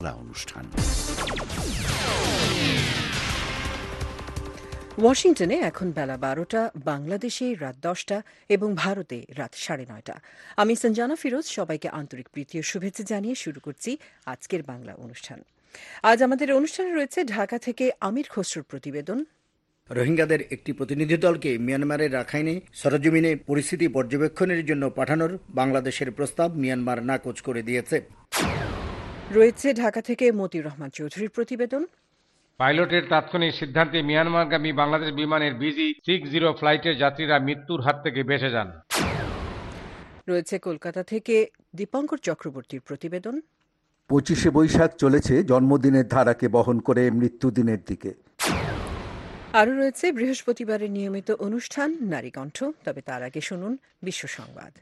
অনুষ্ঠান। ওয়াশিংটনে এখন বেলা 12টা, বাংলাদেশে রাত 10টা এবং ভারতে রাত 9:30। আমি সঞ্জানা ফিরোজ সবাইকে আন্তরিক প্রীতি ও শুভেচ্ছা জানিয়ে শুরু করছি আজকের বাংলা অনুষ্ঠান। আজ আমাদের অনুষ্ঠানে রয়েছে ঢাকা থেকে আমির খসরুর প্রতিবেদন। রোহিঙ্গাদের একটি প্রতিনিধি দলকে মিয়ানমারের রাখাইনে সরেজমিনে পরিস্থিতি পর্যবেক্ষণের জন্য পাঠানোর বাংলাদেশের প্রস্তাব মিয়ানমার নাকচ করে দিয়েছে। রয়েছে ঢাকা থেকে মতিউর রহমান চৌধুরীর প্রতিবেদন। পাইলটের তাৎক্ষণিক সিদ্ধান্তে মিয়ানমারগামী বাংলাদেশ বিমানের BG-60 ফ্লাইটের যাত্রীরা মৃত্যুর হাত থেকে বেঁচে যান। রয়েছে কলকাতা থেকে দীপঙ্কর চক্রবর্তীর প্রতিবেদন। 25শে বৈশাখ চলেছে জন্মদিনের ধারাকে বহন করে মৃত্যুদিনের দিকে। আরও রয়েছে বৃহস্পতিবারের নিয়মিত অনুষ্ঠান নারীকণ্ঠ। তবে তার আগে শুনুন বিশ্ব সংবাদ।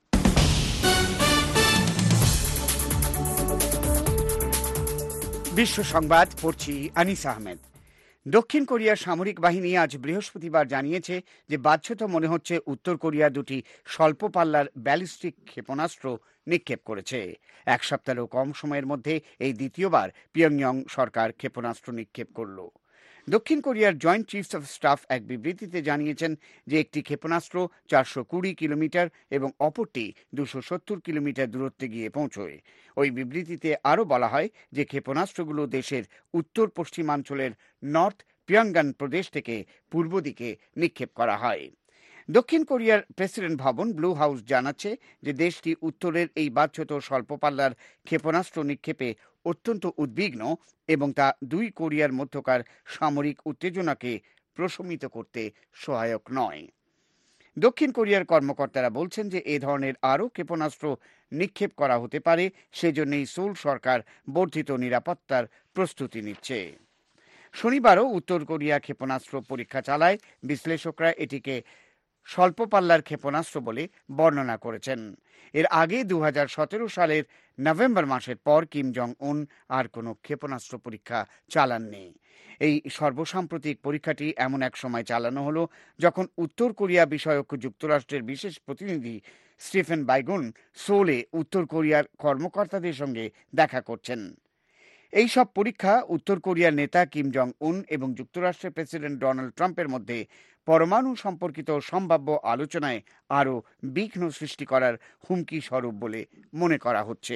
বিশ্ব সংবাদ পড়ছি আনিস আহমেদ। দক্ষিণ কোরিয়ার সামরিক বাহিনী আজ বৃহস্পতিবার জানিয়েছে যে বাহ্যত মনে হচ্ছে উত্তর কোরিয়া দুটি স্বল্প পাল্লার ব্যালিস্টিক ক্ষেপণাস্ত্র নিক্ষেপ করেছে। এক সপ্তাহেরও কম সময়ের মধ্যে এই দ্বিতীয়বার পিয়ংইয়ং সরকার ক্ষেপণাস্ত্র নিক্ষেপ করল। দক্ষিণ কোরিয়ার জয়েন্ট চিফস অফ স্টাফ এক বিবৃতিতে জানিয়েছেন যে একটি ক্ষেপণাস্ত্র 420 কিলোমিটার এবং অপরটি 270 কিলোমিটার দূরত্বে গিয়ে পৌঁছয়। ওই বিবৃতিতে আরও বলা হয় যে ক্ষেপণাস্ত্রগুলো দেশের উত্তর পশ্চিমাঞ্চলের নর্থ পিয়ংগান প্রদেশ থেকে পূর্ব দিকে নিক্ষেপ করা হয়। দক্ষিণ কোরিয়ার প্রেসিডেন্ট ভবন ব্লু হাউস জানাচ্ছে যে দেশটি উত্তরের এই বাহ্যত স্বল্প পাল্লার ক্ষেপণাস্ত্র নিক্ষেপে অত্যন্ত উদ্বিগ্ন এবং তা দুই কোরিয়ার মধ্যকার সামরিক উত্তেজনাকে প্রশমিত করতে সহায়ক নয়। দক্ষিণ কোরিয়ার কর্মকর্তারা বলছেন যে এ ধরনের আরও ক্ষেপণাস্ত্র নিক্ষেপ করা হতে পারে, সেজন্যই সোল সরকার বর্ধিত নিরাপত্তার প্রস্তুতি নিচ্ছে। শনিবারও উত্তর কোরিয়া ক্ষেপণাস্ত্র পরীক্ষা চালায়। বিশ্লেষকরা এটিকে স্বল্প পাল্লার ক্ষেপণাস্ত্র বলে বর্ণনা করেছেন। এর আগে 2017 সালের নভেম্বর মাসের পর কিম জং উন আর কোনো ক্ষেপণাস্ত্র পরীক্ষা চালাননি। এই সর্বসাম্প্রতিক পরীক্ষাটি এমন এক সময় চালানো হলো যখন উত্তর কোরিয়া বিষয়ক যুক্তরাষ্ট্রের বিশেষ প্রতিনিধি স্টিফেন বাইগুন সোলে উত্তর কোরিয়ার কর্মকর্তাদের সঙ্গে দেখা করছেন। এই সব পরীক্ষা উত্তর কোরিয়ার নেতা কিম জং উন এবং যুক্তরাষ্ট্রের প্রেসিডেন্ট ডোনাল্ড ট্রাম্পের মধ্যে পরমাণু সম্পর্কিত সম্ভাব্য আলোচনায় আরও বিঘ্ন সৃষ্টি করার হুমকি স্বরূপ বলে মনে করা হচ্ছে।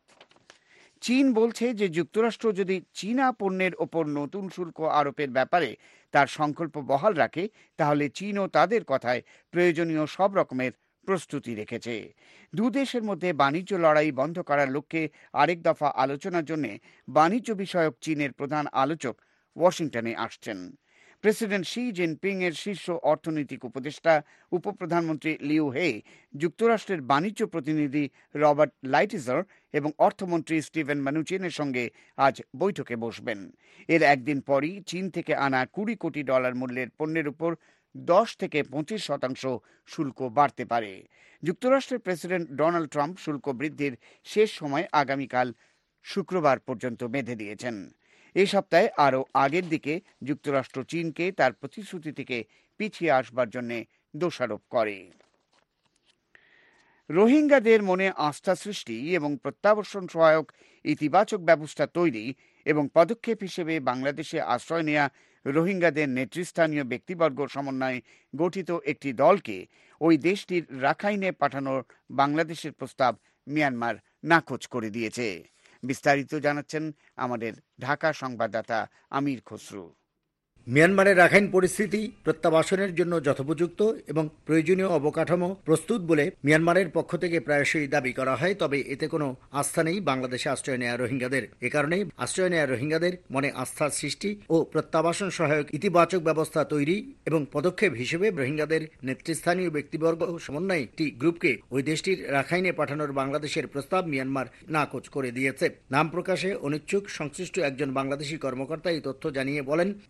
চীন বলছে যে যুক্তরাষ্ট্র যদি চীনা পণ্যের ওপর নতুন শুল্ক আরোপের ব্যাপারে তার সংকল্প বহাল রাখে, তাহলে চীনও তাদের কথায় প্রয়োজনীয় সব রকমের প্রস্তুতি রেখেছে। দুদেশের মধ্যে বাণিজ্য লড়াই বন্ধ করার লক্ষ্যে আরেক দফা আলোচনার জন্য বাণিজ্য বিষয়ক চীনের প্রধান আলোচক ওয়াশিংটনে আসছেন। প্রেসিডেন্ট শি জিনপিং এর শীর্ষ অর্থনৈতিক উপদেষ্টা উপপ্রধানমন্ত্রী লিউ হে, যুক্তরাষ্ট্রের বাণিজ্য প্রতিনিধি রবার্ট লাইটিজার এবং অর্থমন্ত্রী স্টিভেন ম্যানুচিনের সঙ্গে আজ বৈঠকে বসবেন। এর একদিন পরই চীন থেকে আনা $20 কোটি মূল্যের পণ্যের উপর 10 থেকে 25% শুল্ক বাড়তে পারে। যুক্তরাষ্ট্রের প্রেসিডেন্ট ডোনাল্ড ট্রাম্প শুল্ক বৃদ্ধির শেষ সময় আগামীকাল শুক্রবার পর্যন্ত বেঁধে দিয়েছেন। এই সপ্তাহে আরও আগের দিকে যুক্তরাষ্ট্র চীনকে তার প্রতিশ্রুতি থেকে পিছিয়ে আসবার জন্য দোষারোপ করে। রোহিঙ্গাদের মনে আস্থা সৃষ্টি এবং প্রত্যাবর্তন সহায়ক ইতিবাচক ব্যবস্থা তৈরি এবং পদক্ষেপ হিসেবে বাংলাদেশে আশ্রয় নেয়া রোহিঙ্গাদের নেতৃস্থানীয় ব্যক্তিবর্গ সমন্বয়ে গঠিত একটি দলকে ওই দেশটির রাখাইনে পাঠানোর বাংলাদেশের প্রস্তাব মিয়ানমার নাকচ করে দিয়েছে। বিস্তারিত জানাচ্ছেন আমাদের ঢাকা সংবাদদাতা আমির খসরু। মিয়ানমারের রাখাইন পরিস্থিতি প্রত্যাবাসনের জন্য যথোপযুক্ত এবং প্রয়োজনীয় অবকাঠামো প্রস্তুত বলে মিয়ানমারের পক্ষ থেকে প্রায়শই দাবি করা হয়, তবে এতে কোনো আস্থা নেই বাংলাদেশে আশ্রয় নেয়া রোহিঙ্গাদের। এ কারণেই আশ্রয় নেয়া রোহিঙ্গাদের মনে আস্থার সৃষ্টি ও প্রত্যাবাসন সহায়ক ইতিবাচক ব্যবস্থা তৈরি এবং পদক্ষেপ হিসেবে রোহিঙ্গাদের নেতৃস্থানীয় ব্যক্তিবর্গ সমন্বয়ে একটি গ্রুপকে ওই দেশটির রাখাইনে পাঠানোর বাংলাদেশের প্রস্তাব মিয়ানমার নাকচ করে দিয়েছে। নাম প্রকাশে অনিচ্ছুক সংশ্লিষ্ট একজন বাংলাদেশি কর্মকর্তা এই তথ্য জানিয়ে বলেন, 3 মে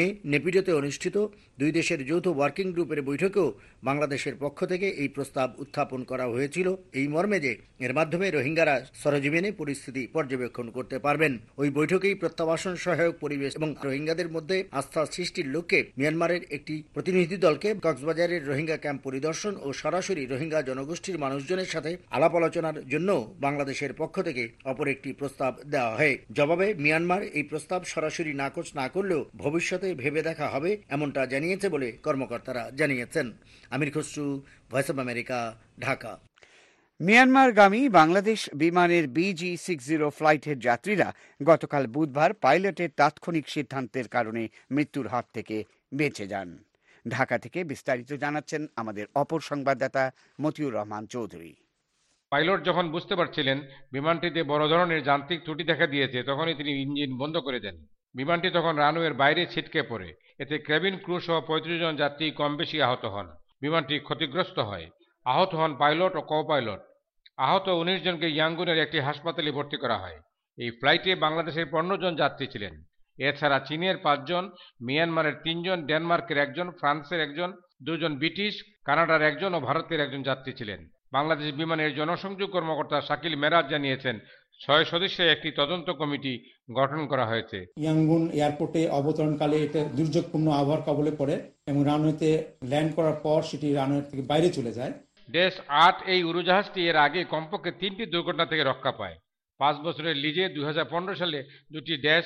নেপিডোতে অনুষ্ঠিত দুই দেশের যৌথ ওয়ার্কিং গ্রুপের বৈঠকেও বাংলাদেশের পক্ষ থেকে এই প্রস্তাব উত্থাপন করা হয়েছিল এই মর্মে যে এর মাধ্যমে রোহিঙ্গারা সরেজমিনে পরিস্থিতি পর্যবেক্ষণ করতে পারবেন। ওই বৈঠকেই প্রত্যাবাসন সহায়ক পরিবেশ এবং রোহিঙ্গাদের মধ্যে আস্থা সৃষ্টির লক্ষ্যে মিয়ানমারের একটি প্রতিনিধি দলকে কক্সবাজারের রোহিঙ্গা ক্যাম্প পরিদর্শন ও সরাসরি রোহিঙ্গা জনগোষ্ঠীর মানুষজনের সাথে আলাপ আলোচনার জন্য বাংলাদেশের পক্ষ থেকে অপর একটি প্রস্তাব দেওয়া হয়। জবাবে মিয়ানমার এই প্রস্তাব সরাসরি নাকচ না করলেও ভবিষ্যতে ভেবে দেখা হবে এমনটা জানিয়েছে বলে কর্মকর্তারা জানিয়েছেন। Amir Khasru, voice of America, Dhaka. মিয়ানমারগামী বাংলাদেশ বিমানের BG-60 ফ্লাইটের যাত্রীরা গতকাল বুধবার পাইলটের তাৎক্ষণিক সিদ্ধান্তের কারণে মৃত্যুর হাত থেকে বেঁচে যান। ঢাকা থেকে বিস্তারিত জানাচ্ছেন আমাদের অপর সংবাদদাতা মতিউর রহমান চৌধুরী। পাইলট যখন বুঝতে পারছিলেন বিমানটিতে বড় ধরনের যান্ত্রিক ত্রুটি দেখা দিয়েছে, তখনই তিনি ইঞ্জিন বন্ধ করে দেন। বিমানটি তখন রানওয়ের বাইরে ছিটকে পড়ে। এতে কেবিন ক্রু সহ 35 জন যাত্রী কম বেশি আহত হন। বিমানটি ক্ষতিগ্রস্ত হয়। আহত হন পাইলট ও কো-পাইলট। আহত 19 জনকে ইয়াঙ্গুনের একটি হাসপাতালে ভর্তি করা হয়। এই ফ্লাইটে বাংলাদেশের 15 জন যাত্রী ছিলেন। এছাড়া চীনের 5 জন, মিয়ানমারের 3 জন, ডেনমার্কের 1 জন, ফ্রান্সের 1 জন, 2 জন ব্রিটিশ, কানাডার 1 জন ও ভারতের 1 জন যাত্রী ছিলেন। বাংলাদেশ বিমানের জনসংযোগ কর্মকর্তা শাকিল মেরাজ জানিয়েছেন, 6 সদস্যের একটি তদন্ত কমিটি গঠন করা হয়েছে। ইয়াঙ্গুন এয়ারপোর্টে অবতরণকালে এটা দুর্যোগপূর্ণ আবহাওয়ার কবলে পড়ে এবং রানওয়েতে ল্যান্ড করার পর সেটি রানওয়ে থেকে বাইরে চলে যায়। ড্যাশ 8 এই উড়োজাহাজটি এর আগে কমপক্ষে 3টি দুর্ঘটনা থেকে রক্ষা পায়। 5 বছরের লিজে 2015 সালে দুটি ড্যাশ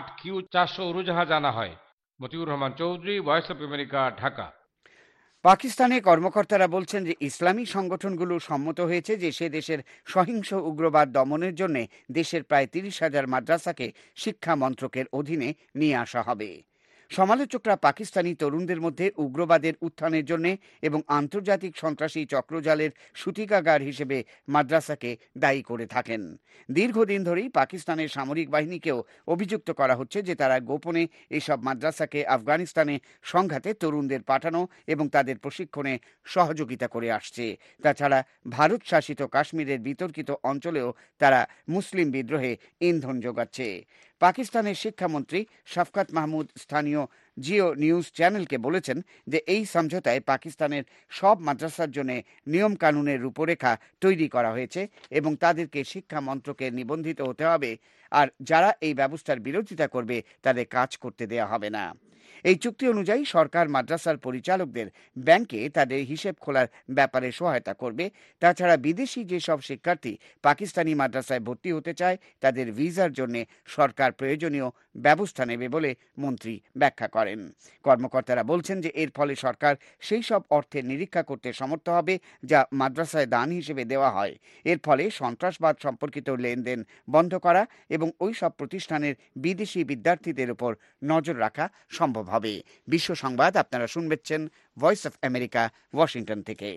8Q400 উড়োজাহাজ আনা হয়। Motiur Rahman Chowdhury, voice of America, Dhaka. পাকিস্তানে কর্মকর্তারা বলছেন যে ইসলামী সংগঠনগুলো সম্মত হয়েছে যে সে দেশের সহিংস উগ্রবাদ দমনের জন্য দেশের প্রায় 30,000 মাদ্রাসাকে শিক্ষা মন্ত্রকের অধীনে নিয়ে আসা হবে। সমালোচকরা পাকিস্তানি তরুণদের মধ্যে উগ্রবাদের উত্থানের জন্য এবং আন্তর্জাতিক সন্ত্রাসী চক্রজালের সূতিকাগার হিসেবে মাদ্রাসাকে দায়ী করে থাকেন। দীর্ঘদিন ধরেই পাকিস্তানের সামরিক বাহিনীকেও অভিযুক্ত করা হচ্ছে যে তারা গোপনে এসব মাদ্রাসাকে আফগানিস্তানে সংঘাতে তরুণদের পাঠানো এবং তাদের প্রশিক্ষণে সহযোগিতা করে আসছে। তাছাড়া ভারত শাসিত কাশ্মীরের বিতর্কিত অঞ্চলেও তারা মুসলিম বিদ্রোহে ইন্ধন যোগাচ্ছে। পাকিস্তানের শিক্ষামন্ত্রী শফকত মাহমুদ স্থানীয় জিও নিউজ চ্যানেলকে বলেছেন যে এই সমঝোতায় পাকিস্তানের সব মাদ্রাসার জন্য নিয়ম কানুনের রূপরেখা তৈরি করা হয়েছে এবং তাদেরকে শিক্ষা মন্ত্রকে নিবন্ধিত হতে হবে, আর যারা এই ব্যবস্থার বিরোধিতা করবে তাদের কাজ করতে দেয়া হবে না। এই চুক্তি অনুযায়ী সরকার মাদ্রাসার পরিচালকদের ব্যাংকে তাদের হিসেব খোলার ব্যাপারে সহায়তা করবে। তাছাড়া বিদেশি যেসব শিক্ষার্থী পাকিস্তানি মাদ্রাসায় ভর্তি হতে চায় তাদের ভিসার জন্য সরকার প্রয়োজনীয় ব্যবস্থা নেবে বলে মন্ত্রী ব্যাখ্যা করেন। কর্মকর্তারা বলছেন যে এর ফলে সরকার সেই সব অর্থের নিরীক্ষা করতে সমর্থ হবে যা মাদ্রাসায় দান হিসেবে দেওয়া হয়। এর ফলে সন্ত্রাসবাদ সম্পর্কিত লেনদেন বন্ধ করা এবং ওই সব প্রতিষ্ঠানের বিদেশি বিদ্যার্থীদের উপর নজর রাখা সম্ভব হবে। বিশ্ব সংবাদ আপনারা শুনবেন ভয়েস অফ আমেরিকা, ওয়াশিংটন থেকে।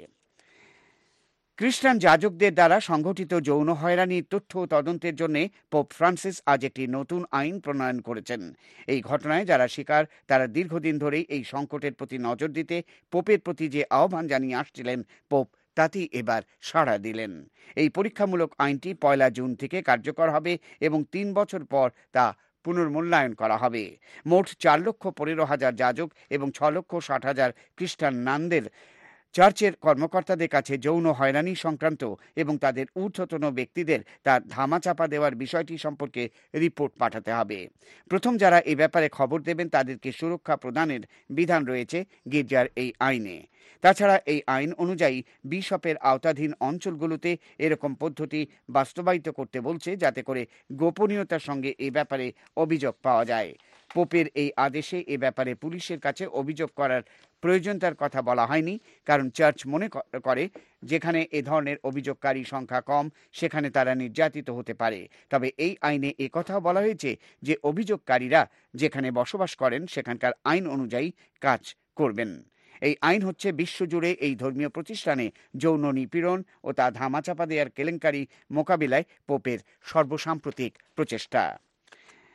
খ্রিস্টান যাজকদের দ্বারা সংঘটিত যৌন হয়রানির তথ্য তদন্তের জন্য পোপ ফ্রান্সিস আজ একটি নতুন আইন প্রণয়ন করেছেন। এই ঘটনায় যারা শিকার তারা দীর্ঘদিন ধরেই এই সংকটের প্রতি নজর দিতে পোপের প্রতি যে আহ্বান জানিয়ে আসছিলেন, পোপ তাতেই এবার সাড়া দিলেন। এই পরীক্ষামূলক আইনটি 1 জুন থেকে কার্যকর হবে এবং 3 বছর পর তা পুনর্মূল্যায়ন করা হবে। মোট 4,15,000 যাজক এবং 6,60,000 খ্রিস্টান নানদের চার্চের কর্মকর্তাদের কাছে যৌন হয়রানি সংক্রান্ত এবং তাদের ঊর্ধ্বতন ব্যক্তিদের তার ধামাচাপা দেওয়ার বিষয়টি সম্পর্কে রিপোর্ট পাঠাতে হবে। প্রথম যারা এ ব্যাপারে খবর দেবেন তাদেরকে সুরক্ষা প্রদানের বিধান রয়েছে গির্জার এই আইনে। তাছাড়া এই আইন অনুযায়ী বিশপের আওতাধীন অঞ্চলগুলোতে এরকম পদ্ধতি বাস্তবায়িত করতে বলছে যাতে করে গোপনীয়তার সঙ্গে এ ব্যাপারে অভিযোগ পাওয়া যায়। পোপের এই আদেশে এ ব্যাপারে পুলিশের কাছে অভিযোগ করার প্রয়োজনতার কথা বলা হয়নি, কারণ চার্চ মনে করে যেখানে এ ধরনের অভিযোগকারী সংখ্যা কম সেখানে তারা নির্যাতিত হতে পারে। তবে এই আইনে এ কথাও বলা হয়েছে যে অভিযোগকারীরা যেখানে বসবাস করেন সেখানকার আইন অনুযায়ী কাজ করবেন। এই আইন হচ্ছে বিশ্বজুড়ে এই ধর্মীয় প্রতিষ্ঠানে যৌন নিপীড়ন ও তা ধামাচাপা দেওয়ার কেলেঙ্কারি মোকাবিলায় পোপের সর্বসাম্প্রতিক প্রচেষ্টা।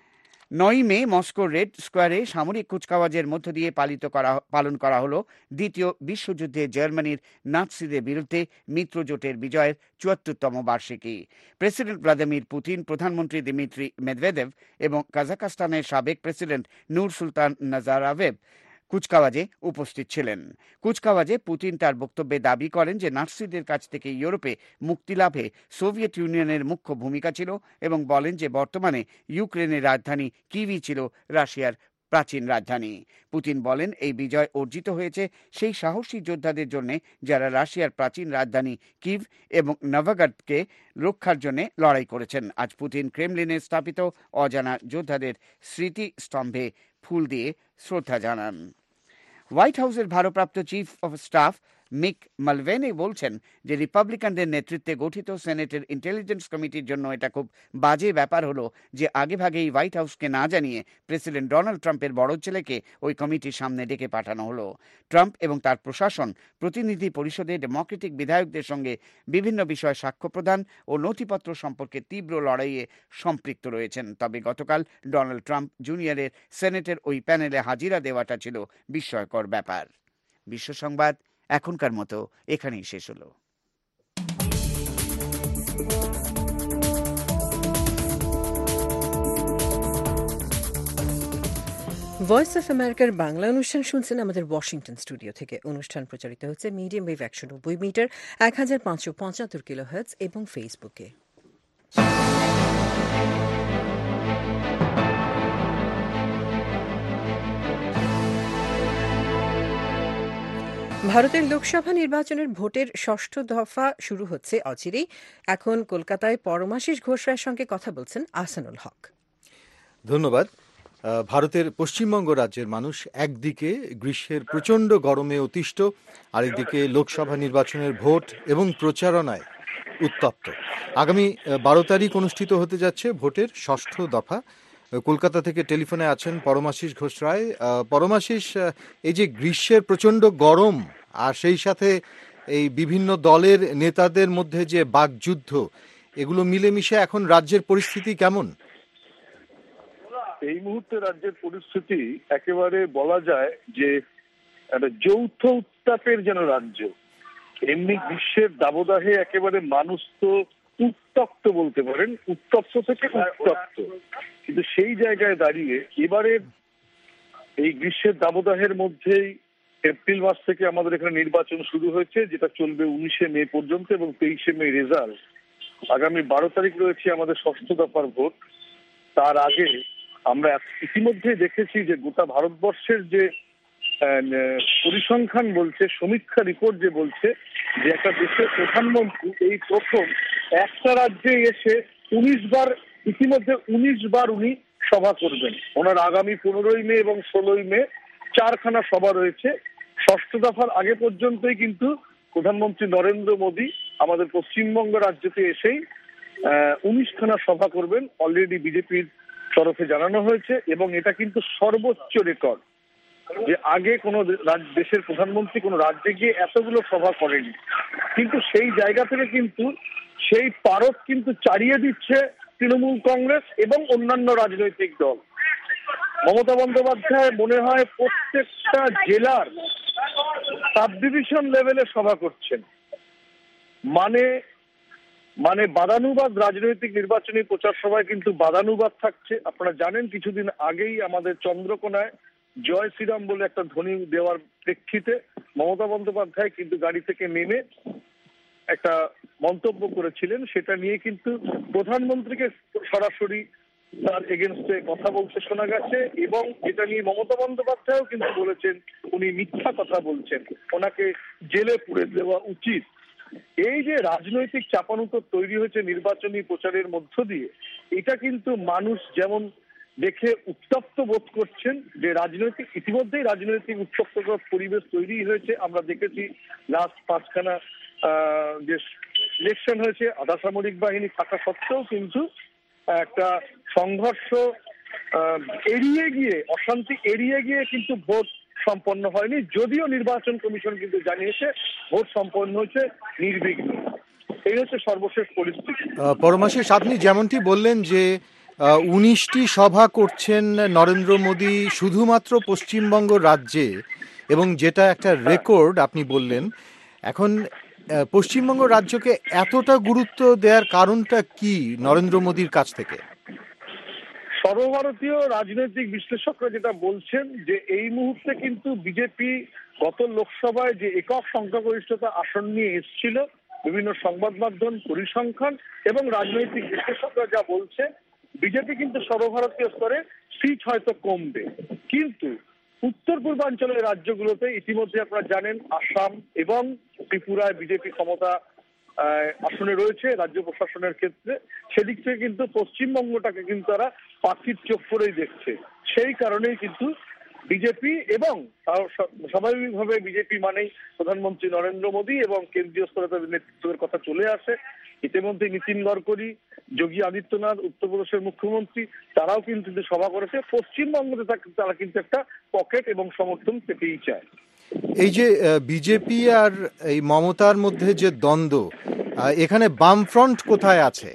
9 মে মস্কোর রেড স্কোয়ারে সামরিক কুচকাওয়াজের মধ্য দিয়ে পালন করা হলো দ্বিতীয় বিশ্বযুদ্ধে জার্মানির নাৎসিদের বিরুদ্ধে মিত্রজোটের বিজয়ের ৭৪তম বার্ষিকী। প্রেসিডেন্ট ভ্লাদিমির পুতিন, প্রধানমন্ত্রী দিমিত্রি মেদভেদেভ এবং কাজাখস্তানের সাবেক প্রেসিডেন্ট নূর সুলতান নাজারবায়েভ কুচকাওয়াজে উপস্থিত ছিলেন। কুচকাওয়াজে পুতিন তার বক্তব্যে দাবি করেন যে নাৎসিদের কাছ থেকে ইউরোপে মুক্তি লাভে সোভিয়েত ইউনিয়নের মুখ্য ভূমিকা ছিল এবং বলেন যে বর্তমানে ইউক্রেনের রাজধানী কিভই ছিল রাশিয়ার প্রাচীন রাজধানী। পুতিন বলেন এই বিজয় অর্জিত হয়েছে সেই সাহসী যোদ্ধাদের জন্য যারা রাশিয়ার প্রাচীন রাজধানী কিভ এবং নভগরদকে রক্ষার জন্য লড়াই করেছেন। আজ পুতিন ক্রেমলিনে স্থাপিত অজানা যোদ্ধাদের স্মৃতিস্তম্ভে ফুল দিয়ে শ্রদ্ধা জানান। হোয়াইট হাউসের ভারপ্রাপ্ত chief of staff Mick Mulvaney বলছেন যে রিপাবলিকানদের নেতৃত্বে গঠিত সেনেটের ইন্টেলিজেন্স কমিটির জন্য এটা খুব বাজে ব্যাপার হলো যে আগেভাগেই হোয়াইট হাউসকে না জানিয়ে প্রেসিডেন্ট ডোনাল্ড ট্রাম্পের বড় ছেলেকে ওই কমিটির সামনে ডেকে পাঠানো হলো। ট্রাম্প এবং তার প্রশাসন প্রতিনিধি পরিষদে ডেমোক্রেটিক বিধায়কদের সঙ্গে বিভিন্ন বিষয়ে সাক্ষ্য প্রদান ও নথিপত্র সম্পর্কে তীব্র লড়াইয়ে সম্পৃক্ত রয়েছেন। তবে গতকাল ডোনাল্ড ট্রাম্প জুনিয়রের সেনেটের ওই প্যানেলে হাজিরা দেওয়াটা ছিল বিস্ময়কর ব্যাপার। বিশ্ব সংবাদ এখনকার মতো এখানেই শেষ হলো। ভয়েস অফ আমেরিকার বাংলা অনুষ্ঠান শুনছেন আমাদের ওয়াশিংটন স্টুডিও থেকে। অনুষ্ঠান প্রচারিত হচ্ছে মিডিয়াম ওয়েভ ১৯০ মিটার ১৫৭৫ কিলোহার্টজ এবং ফেসবুকে। ভারতের লোকসভা নির্বাচনের ভোটের ষষ্ঠ দফা শুরু হচ্ছে অচিরেই। এখন কলকাতায় পরমাশিস ঘোষ রায়ের সঙ্গে কথা বলছেন আহসানুল হক। ধন্যবাদ। ভারতের পশ্চিমবঙ্গ রাজ্যের মানুষ একদিকে গ্রীষ্মের প্রচণ্ড গরমে অতিষ্ঠ, আরেকদিকে লোকসভা নির্বাচনের ভোট এবং প্রচারণায় উত্তপ্ত। আগামী ১২ তারিখ অনুষ্ঠিত হতে যাচ্ছে ভোটের ষষ্ঠ দফা। কলকাতা থেকে টেলিফোনে আছেন পরমাশিস ঘোষ রায়। পরমাশিস, এই যে গ্রীষ্মের প্রচণ্ড গরম আর সেই সাথে এই বিভিন্ন দলের নেতাদের মধ্যে যে বাকযুদ্ধ, এগুলো মিলেমিশে এখন রাজ্যের পরিস্থিতি কেমন? এই মুহূর্তে রাজ্যের পরিস্থিতি একেবারে বলা যায় যে একটা যৌথ উত্তাপের যেন রাজ্য। এমনি গ্রীষ্মের দাবদাহে একেবারে মানুষ তো উত্তপ্ত বলতে পারেন, উত্তপ্ত থেকে উত্তপ্ত। কিন্তু সেই জায়গায় দাঁড়িয়ে এবারের এই গ্রীষ্মের দাবদাহের মধ্যেই এপ্রিল মাস থেকে আমাদের এখানে নির্বাচন শুরু হয়েছে, যেটা চলবে ১৯শে মে পর্যন্ত এবং ২৩শে মে রেজাল্ট। আগামী ১২ তারিখ রয়েছে আমাদের ষষ্ঠ দফার ভোট। তার আগে আমরা ইতিমধ্যে দেখেছি যে গোটা ভারতবর্ষের যে পরিসংখ্যান বলছে, সমীক্ষা রিপোর্ট যে বলছে যে একটা দেশের প্রধানমন্ত্রী এই প্রথম একটা রাজ্যে এসে ১৯ বার উনি সভা করবেন। ওনার আগামী ১৫ই মে এবং ১৬ই মে ৪খানা সভা রয়েছে। ষষ্ঠ দফার আগে পর্যন্তই কিন্তু প্রধানমন্ত্রী নরেন্দ্র মোদী আমাদের পশ্চিমবঙ্গ রাজ্যতে এসেই ১৯খানা সভা করবেন, অলরেডি বিজেপির তরফে জানানো হয়েছে। এবং এটা কিন্তু সর্বোচ্চ রেকর্ড, যে আগে কোনো দেশের প্রধানমন্ত্রী কোনো রাজ্যে গিয়ে এতগুলো সভা করেনি। কিন্তু সেই জায়গা থেকে কিন্তু সেই পারদ কিন্তু চাড়িয়ে দিচ্ছে তৃণমূল কংগ্রেস এবং অন্যান্য রাজনৈতিক দল। মমতা বন্দ্যোপাধ্যায় মনে হয় প্রত্যেকটা জেলার সাব ডিভিশন লেভেলে সভা করছেন। মানে বাদানুবাদ রাজনৈতিক নির্বাচনী প্রচার সভায় কিন্তু বাদানুবাদ থাকছে। আপনারা জানেন কিছুদিন আগেই আমাদের চন্দ্রকোনায় জয় শ্রীরাম বলে একটা ধ্বনি দেওয়ার প্রেক্ষিতে মমতা বন্দ্যোপাধ্যায় কিন্তু গাড়ি থেকে নেমে একটা মন্তব্য করেছিলেন। সেটা নিয়ে কিন্তু প্রধানমন্ত্রীকে সরাসরি তার এগেনস্টে কথা বলতে শোনা গেছে এবং এটা নিয়ে মমতা বন্দ্যোপাধ্যায়ও কিন্তু বলেছেন উনি মিথ্যা কথা বলছেন, ওনাকে জেলে পুরে দেওয়া উচিত। এই যে রাজনৈতিক চাপানুতর তৈরি হয়েছে নির্বাচনী প্রচারের মধ্য দিয়ে, এটা কিন্তু মানুষ যেমন দেখে উত্তপ্ত বোধ করছেন, যে ইতিমধ্যেই রাজনৈতিক উত্তপ্তকর পরিবেশ তৈরি হয়েছে। আমরা দেখেছি লাস্ট ৫খানা যে ইলেকশন হয়েছে, আধা সামরিক বাহিনী থাকা সত্ত্বেও কিন্তু একটা সংঘর্ষ এড়িয়ে গিয়ে, অশান্তি এড়িয়ে গিয়ে কিন্তু ভোট সম্পন্ন হয়নি। যদিও নির্বাচন কমিশন কিন্তু জানিয়েছে ভোট সম্পন্ন হয়েছে নির্বিঘ্নে। এই হচ্ছে সর্বশেষ পরিস্থিতি। পরমাশিস, আপনি যেমনটি বললেন যে 19টি সভা করছেন নরেন্দ্র মোদী শুধুমাত্র পশ্চিমবঙ্গ রাজ্যে, এবং যেটা একটা রেকর্ড আপনি বললেন। এখন পশ্চিমবঙ্গ রাজ্যকে এতটা গুরুত্ব দেওয়ার কারণটা কি নরেন্দ্র মোদীর কাছ থেকে? সর্বভারতীয় রাজনৈতিক বিশ্লেষকরা যেটা বলছেন যে এই মুহূর্তে কিন্তু বিজেপি গত লোকসভায় যে একক সংখ্যাগরিষ্ঠতা আসন নিয়ে এসেছিল, বিভিন্ন সংবাদ মাধ্যম পরিসংখ্যান এবং রাজনৈতিক বিশ্লেষকরা যা বলছে, বিজেপি কিন্তু সর্বভারতীয় স্তরে সিট হয়তো কমবে, কিন্তু উত্তর পূর্বাঞ্চলের রাজ্যগুলোতে ইতিমধ্যে আপনারা জানেন আসাম এবং ত্রিপুরায় বিজেপি ক্ষমতা আসনে রয়েছে রাজ্য প্রশাসনের ক্ষেত্রে। সেদিক থেকে কিন্তু পশ্চিমবঙ্গটাকে কিন্তু তারা পাখির চোখ করেই দেখছে। সেই কারণেই কিন্তু বিজেপি এবং স্বাভাবিকভাবে বিজেপি মানেই প্রধানমন্ত্রী নরেন্দ্র মোদী এবং কেন্দ্রীয় স্তরে তাদের নেতৃত্বের কথা চলে আসে। ইতিমধ্যে নীতিন গডকরি, যোগী আদিত্যনাথ উত্তরপ্রদেশের মুখ্যমন্ত্রী, তারাও কিন্তু সভা করেছে। পশ্চিমবঙ্গে তারা কিন্তু একটা পকেট এবং সমর্থন পেতেই চায়। এই যে বিজেপি আর এই মমতার মধ্যে যে দ্বন্দ্ব, এখানে বামফ্রন্ট কোথায় আছে?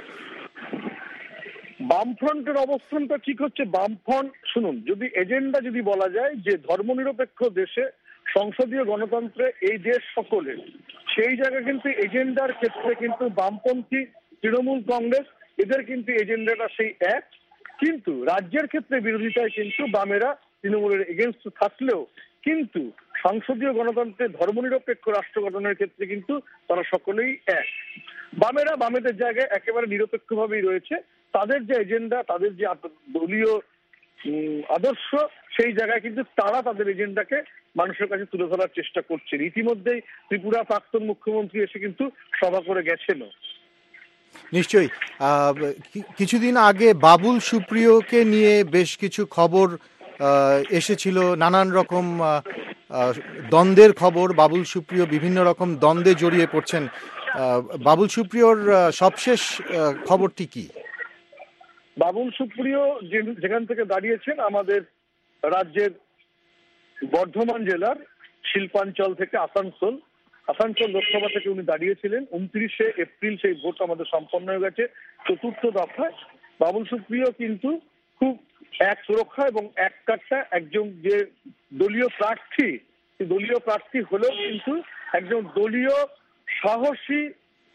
বামফ্রন্টের অবস্থানটা ঠিক হচ্ছে। বামফ্রন্ট শুনুন, যদি এজেন্ডা যদি বলা যায় যে ধর্মনিরপেক্ষ দেশে সংসদীয় গণতন্ত্রে এই দেশ সকলের, সেই জায়গায় কিন্তু এজেন্ডার ক্ষেত্রে কিন্তু বামপন্থী তৃণমূল কংগ্রেস এদের কিন্তু এজেন্ডাটা সেই এক, কিন্তু রাজ্যের ক্ষেত্রে বিরোধিতায় কিন্তু বামেরা তৃণমূলের এগেনস্ট থাকলেও কিন্তু সংসদীয় গণতন্ত্রে ধর্মনিরপেক্ষ রাষ্ট্র গঠনের ক্ষেত্রে কিন্তু তারা সকলেই এক। বামেরা বামেদের জায়গায় একেবারে নিরপেক্ষভাবেই রয়েছে। তাদের যে এজেন্ডা, তাদের যে দলীয় আদর্শ, সেই জায়গায় কিন্তু তারা তাদের এজেন্ডাকে মানুষের কাছে তুলে ধরার চেষ্টা করছেন। ইতিমধ্যেই ত্রিপুরা প্রাক্তন মুখ্যমন্ত্রী এসে কিন্তু সভা করে গেছেন। নিশ্চয়ই। কিছুদিন আগে বাবুল সুপ্রিয়কে নিয়ে বেশ কিছু খবর এসেছিল, নানান রকম দ্বন্দ্বের খবর। বাবুল সুপ্রিয় বিভিন্ন রকম দ্বন্দ্বে জড়িয়ে পড়ছেন। বাবুল সুপ্রিয়র সবশেষ খবরটি কি? বাবুল সুপ্রিয় যেখান থেকে দাঁড়িয়েছেন আমাদের রাজ্যের বর্ধমান জেলার শিল্পাঞ্চল থেকে আসানসোল লোকসভা থেকে উনি দাঁড়িয়েছিলেন। 29শে এপ্রিল সেই ভোট আমাদের সম্পন্ন হয়ে গেছে চতুর্থ দফায়। বাবুল সুপ্রিয় কিন্তু খুব এক সুরক্ষা এবং এক কাট্টা একজন যে দলীয় প্রার্থী হলেও কিন্তু একজন দলীয় সাহসী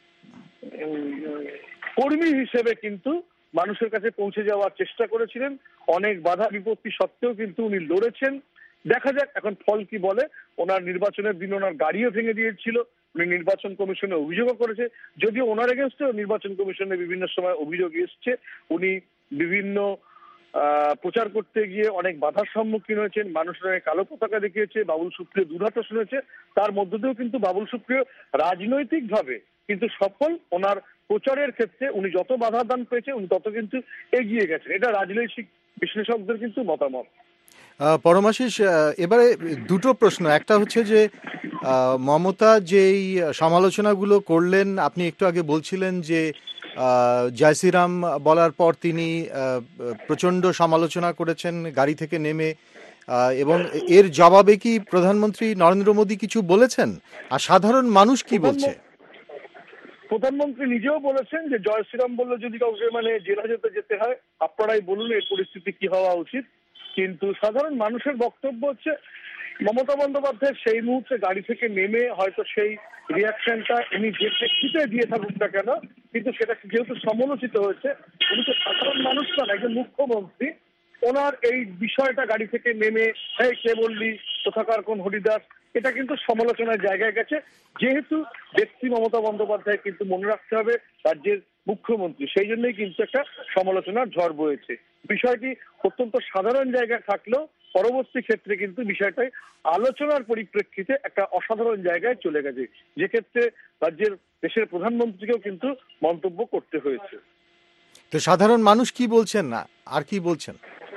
কর্মী হিসেবে কিন্তু মানুষের কাছে পৌঁছে যাওয়ার চেষ্টা করেছিলেন। অনেক বাধা বিপত্তি সত্ত্বেও কিন্তু উনি লড়েছেন। দেখা যাক এখন ফল কি বলে। ওনার নির্বাচনের দিন ওনার গাড়িও ভেঙে দিয়েছিল, উনি নির্বাচন কমিশনে অভিযোগও করেছে। যদিও ওনার এগেনস্টেও নির্বাচন কমিশনে বিভিন্ন সময় অভিযোগ এসছে, উনি বিভিন্ন প্রচার করতে গিয়ে অনেক বাধার সম্মুখীন হয়েছেন, মানুষের অনেক কালো পতাকা দেখিয়েছে, বাবুল সুপ্রিয় দুর্হাত শুনেছে। তার মধ্য দিয়েও কিন্তু বাবুল সুপ্রিয় রাজনৈতিকভাবে কিন্তু সফল। ওনার প্রচারের ক্ষেত্রে উনি যত বাধা দান পেয়েছে উনি তত কিন্তু এগিয়ে গেছেন। এটা রাজনৈতিক বিশ্লেষকদের কিন্তু মতামত। পরমাশিস, এবারে দুটো প্রশ্ন। একটা হচ্ছে যে মমতা যেই সমালোচনাগুলো করলেন, আপনি একটু আগে বলছিলেন যে জয় শ্রীরাম বলার পর তিনি প্রচণ্ড সমালোচনা করেছেন গাড়ি থেকে নেমে, এবং এর জবাবে কি প্রধানমন্ত্রী নরেন্দ্র মোদী কিছু বলেছেন? আর সাধারণ মানুষ কি বলছে? প্রধানমন্ত্রী নিজেও বলেছেন যে জয় শ্রীরাম বললে যদি কাউকে জেলা যেতে হয়, আপনারাই বলুন এর পরিস্থিতি কি হওয়া উচিত। কিন্তু সাধারণ মানুষের বক্তব্য হচ্ছে মমতা বন্দ্যোপাধ্যায় সেই মুহূর্তে গাড়ি থেকে নেমে হয়তো সেই রিয়াকশনটা উনি যে প্রেক্ষিতে দিয়ে থাকুক না কেন, কিন্তু সেটা যেহেতু সমালোচিত হয়েছে, উনি তো সাধারণ মানুষ নন, একজন মুখ্যমন্ত্রী। ওনার এই বিষয়টা গাড়ি থেকে নেমে এই কে বললি, কোথাকার কোন হরিদাস, এটা কিন্তু সমালোচনার জায়গায় গেছে। যেহেতু ব্যক্তি মমতা বন্দ্যোপাধ্যায় কিন্তু মনে রাখতে হবে রাজ্যের মুখ্যমন্ত্রী, সেই জন্যই কিন্তু একটা সমালোচনার ঝড় বয়েছে। বিষয়টি অত্যন্ত সাধারণ জায়গায় থাকলেও পরবর্তী ক্ষেত্রে কিন্তু বিষয়টাই আলোচনার পরিপ্রেক্ষিতে একটা অসাধারণ জায়গায় চলে গেছে, যে ক্ষেত্রে রাজ্যের দেশের প্রধানমন্ত্রীকেও কিন্তু মন্তব্য করতে হয়েছে। তো সাধারণ মানুষ কি বলছেন, না আর কি বলছেন?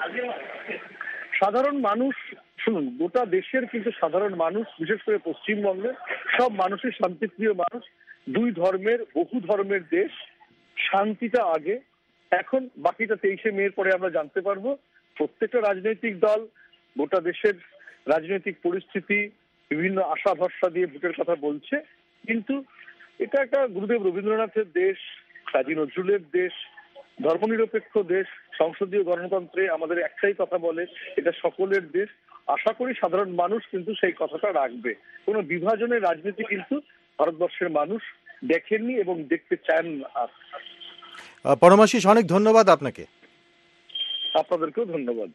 সাধারণ মানুষ শুনুন, গোটা দেশের কিন্তু সাধারণ মানুষ, বিশেষ করে পশ্চিমবঙ্গে সব মানুষই শান্তিপ্রিয় মানুষ। দুই ধর্মের বহু ধর্মের দেশ, শান্তিটা আগে। এখন বাকিটা 23শে মের পরে আমরা জানতে পারবো। প্রত্যেকটা রাজনৈতিক দল গোটা দেশের রাজনৈতিক পরিস্থিতি বিভিন্ন আশা ভরসা দিয়ে ভোটের কথা বলছে, কিন্তু এটা একটা গুরুদেব রবীন্দ্রনাথের দেশ, কাজী নজরুলের দেশ, ধর্মনিরপেক্ষ দেশ, সংসদীয় গণতন্ত্রে আমাদের একটাই কথা বলে, এটা সকলের দেশ। আশা করি সাধারণ মানুষ কিন্তু সেই কথাটা রাখবে। কোনো বিভাজনের রাজনীতি কিন্তু ভারতবর্ষের মানুষ দেখেননি এবং দেখতে চান না। পরমাশিস, অনেক ধন্যবাদ আপনাকে। আপনাদেরকেও ধন্যবাদ।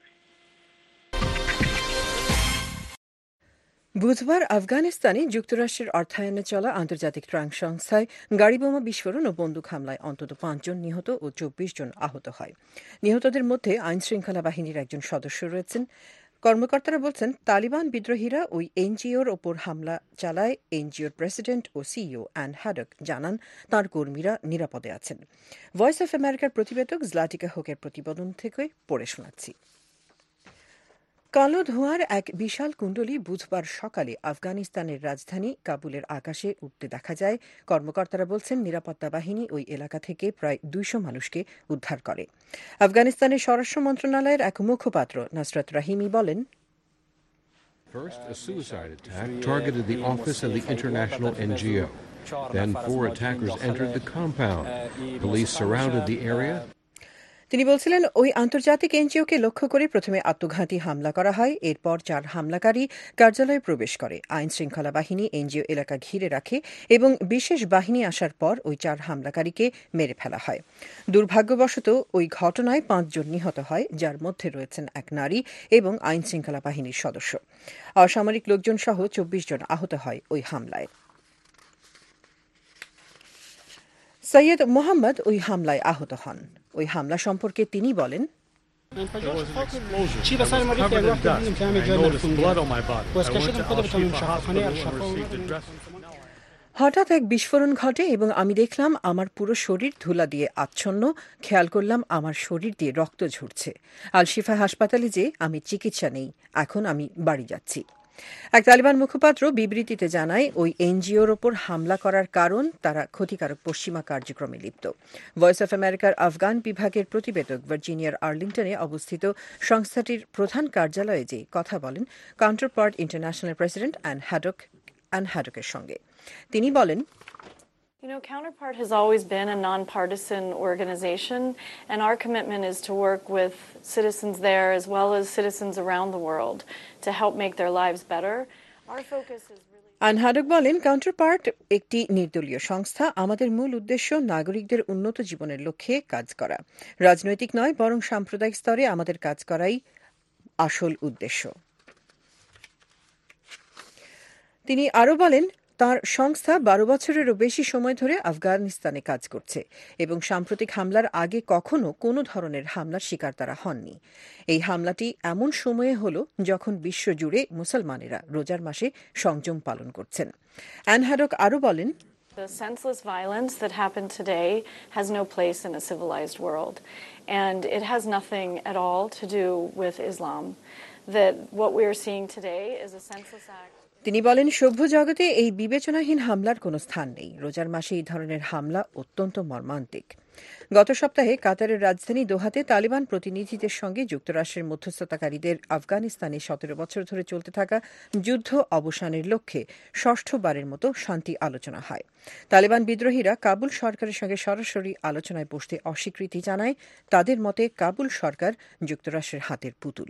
বুধবার আফগানিস্তানে যুক্তরাষ্ট্রের অর্থায়নে চলা আন্তর্জাতিক ত্রাণ সংস্থায় গাড়িবোমা বিস্ফোরণ ও বন্দুক হামলায় অন্তত 5 জন নিহত ও 24 জন আহত হয়। নিহতদের মধ্যে আইনশৃঙ্খলা বাহিনীর একজন সদস্য রয়েছেন। কর্মকর্তারা বলছেন, তালিবান বিদ্রোহীরা ওই এনজিওর ওপর হামলা চালায়। এনজিওর প্রেসিডেন্ট ও সিইও অ্যান হ্যাডক জানান তাঁর কর্মীরা নিরাপদে আছেন। ভয়েস অফ আমেরিকার প্রতিবেদক জলাটিকা হোকের প্রতিবেদন থেকে পড়ে শোনাচ্ছি। কালো ধোঁয়ার এক বিশাল কুণ্ডলী বুধবার সকালে আফগানিস্তানের রাজধানী কাবুলের আকাশে উঠতে দেখা যায়। কর্মকর্তারা বলছেন, নিরাপত্তা বাহিনী ওই এলাকা থেকে প্রায় 200 মানুষকে উদ্ধার করে। আফগানিস্তানের স্বরাষ্ট্র মন্ত্রণালয়ের এক মুখপাত্র নাসরাত রাহিমি বলেন, First, a suicide attack targeted the office of the international NGO. Then 4 attackers entered the compound. Police surrounded the area. তিনি বলছিলেন, ওই আন্তর্জাতিক এনজিওকে লক্ষ্য করে প্রথমে আত্মঘাতী হামলা করা হয়। এরপর 4 হামলাকারী কার্যালয়ে প্রবেশ করে। আইন শৃঙ্খলা বাহিনী এনজিও এলাকা ঘিরে রাখে এবং বিশেষ বাহিনী আসার পর ওই 4 হামলাকারীকে মেরে ফেলা হয়। দুর্ভাগ্যবশত ওই ঘটনায় 5 জন নিহত হয়, যার মধ্যে রয়েছেন এক নারী এবং আইন শৃঙ্খলা বাহিনীর সদস্য। অসামরিক লোকজন সহ 24 জন আহত হয় ওই হামলায়। সৈয়দ মোহাম্মদ ওই হামলায় আহত হন। ওই হামলা সম্পর্কে তিনি বলেন, হঠাৎ এক বিস্ফোরণ ঘটে এবং আমি দেখলাম আমার পুরো শরীর ধুলা দিয়ে আচ্ছন্ন। খেয়াল করলাম আমার শরীর দিয়ে রক্ত ঝরছে। আল শিফা হাসপাতালে যে আমি চিকিৎসা নেই। এখন আমি বাড়ি যাচ্ছি। এক তালিবান মুখপাত্র বিবৃতিতে জানায়, ওই এনজিওর ওপর হামলা করার কারণ তারা ক্ষতিকারক পশ্চিমা কার্যক্রমে লিপ্ত। ভয়েস অফ আমেরিকার আফগান বিভাগের প্রতিবেদক ভার্জিনিয়ার আর্লিংটনে অবস্থিত সংস্থাটির প্রধান কার্যালয়ে যে কথা বলেন কাউন্টারপার্ট ইন্টারন্যাশনাল প্রেসিডেন্ট অ্যান হ্যাডকের সঙ্গে। তিনি বলেন, You know, Counterpart has always been a nonpartisan organization, and our commitment is to work with citizens there as well as citizens around the world to help make their lives better. Our focus is really... Ann Haddock বলেন, counterpart একটি নির্দলীয় সংস্থা। আমাদের মূল উদ্দেশ্য নাগরিকদের উন্নত জীবনের লক্ষ্যে কাজ করা। রাজনৈতিক নয়, বরং সাম্প্রদায়িক স্তরে আমাদের কাজ করাই আসল উদ্দেশ্য। তিনি আরও বলেন, তার সংস্থা 12 বছরেরও বেশি সময় ধরে আফগানিস্তানে কাজ করছে এবং সাম্প্রতিক হামলার আগে কখনো কোনো ধরনের হামলার শিকার তারা হননি। এই হামলাটি এমন সময়ে হলো যখন বিশ্বজুড়ে মুসলমানেরা রোজার মাসে সংযম পালন করছেন। অ্যান হ্যাডক আরও বলেন, The senseless violence that happened today has no place in a civilized world, and it has nothing at all to do with Islam. That what we are seeing today is a senseless act. তিনি বলেন, সভ্য জগতে এই বিবেচনাহীন হামলার কোনো স্থান নেই। রোজার মাসে এই ধরনের হামলা অত্যন্ত মর্মান্তিক। গত সপ্তাহে কাতারের রাজধানী দোহাতে তালিবান প্রতিনিধিদের সঙ্গে যুক্তরাষ্ট্রের মধ্যস্থতাকারীদের আফগানিস্তানে 17 বছর ধরে চলতে থাকা যুদ্ধ অবসানের লক্ষ্যে ষষ্ঠবারের মতো শান্তি আলোচনা হয়। তালিবান বিদ্রোহীরা কাবুল সরকারের সঙ্গে সরাসরি আলোচনায় বসতে অস্বীকৃতি জানায়। তাদের মতে কাবুল সরকার যুক্তরাষ্ট্রের হাতের পুতুল।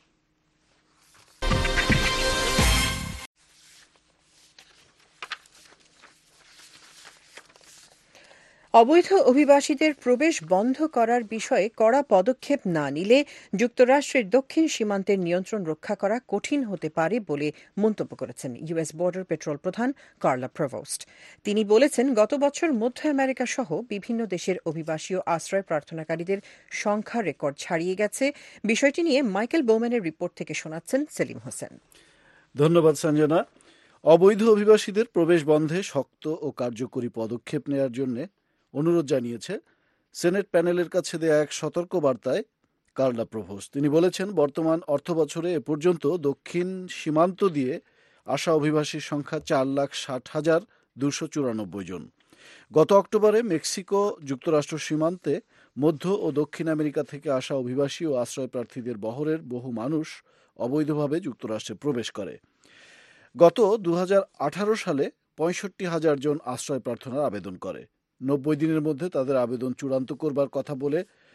অবৈধ অভিবাসীদের প্রবেশ বন্ধ করার বিষয়ে কড়া পদক্ষেপ না নিলে যুক্তরাষ্ট্রের দক্ষিণ সীমান্তের নিয়ন্ত্রণ রক্ষা করা কঠিন হতে পারে বলে মন্তব্য করেছেন ইউএস বর্ডার পেট্রোল প্রধান কার্লা প্রভোস্ট। তিনি বলেছেন, গত বছর মধ্য আমেরিকা সহ বিভিন্ন দেশের অভিবাসী ও আশ্রয় প্রার্থনাকারীদের সংখ্যা রেকর্ড ছাড়িয়ে গেছে। বিষয়টি নিয়ে মাইকেল বোম্যানের রিপোর্ট থেকে শোনাচ্ছেন সেলিম হোসেন। ধন্যবাদ সঞ্জনা। অবৈধ অভিবাসীদের প্রবেশ বন্ধে শক্ত ও কার্যকরী পদক্ষেপ নেওয়ার জন্য অনুরোধ জানিয়েছে সেনেট প্যানেলের কাছে দেয়া এক সতর্ক বার্তায় কার্লা প্রভোস্ট। তিনি বলেছেন, বর্তমান অর্থবছরে এ পর্যন্ত দক্ষিণ সীমান্ত দিয়ে আসা অভিবাসীর সংখ্যা 4,60,294 জন। গত অক্টোবরে মেক্সিকো যুক্তরাষ্ট্র সীমান্তে মধ্য ও দক্ষিণ আমেরিকা থেকে আসা অভিবাসী ও আশ্রয় প্রার্থীদের বহরের বহু মানুষ অবৈধভাবে যুক্তরাষ্ট্রে প্রবেশ করে। গত 2018 সালে 65,000 জন আশ্রয় প্রার্থনার আবেদন করে। 90 দিনের মধ্যে তাদের আবেদন চূড়ান্ত করবার কথা বলে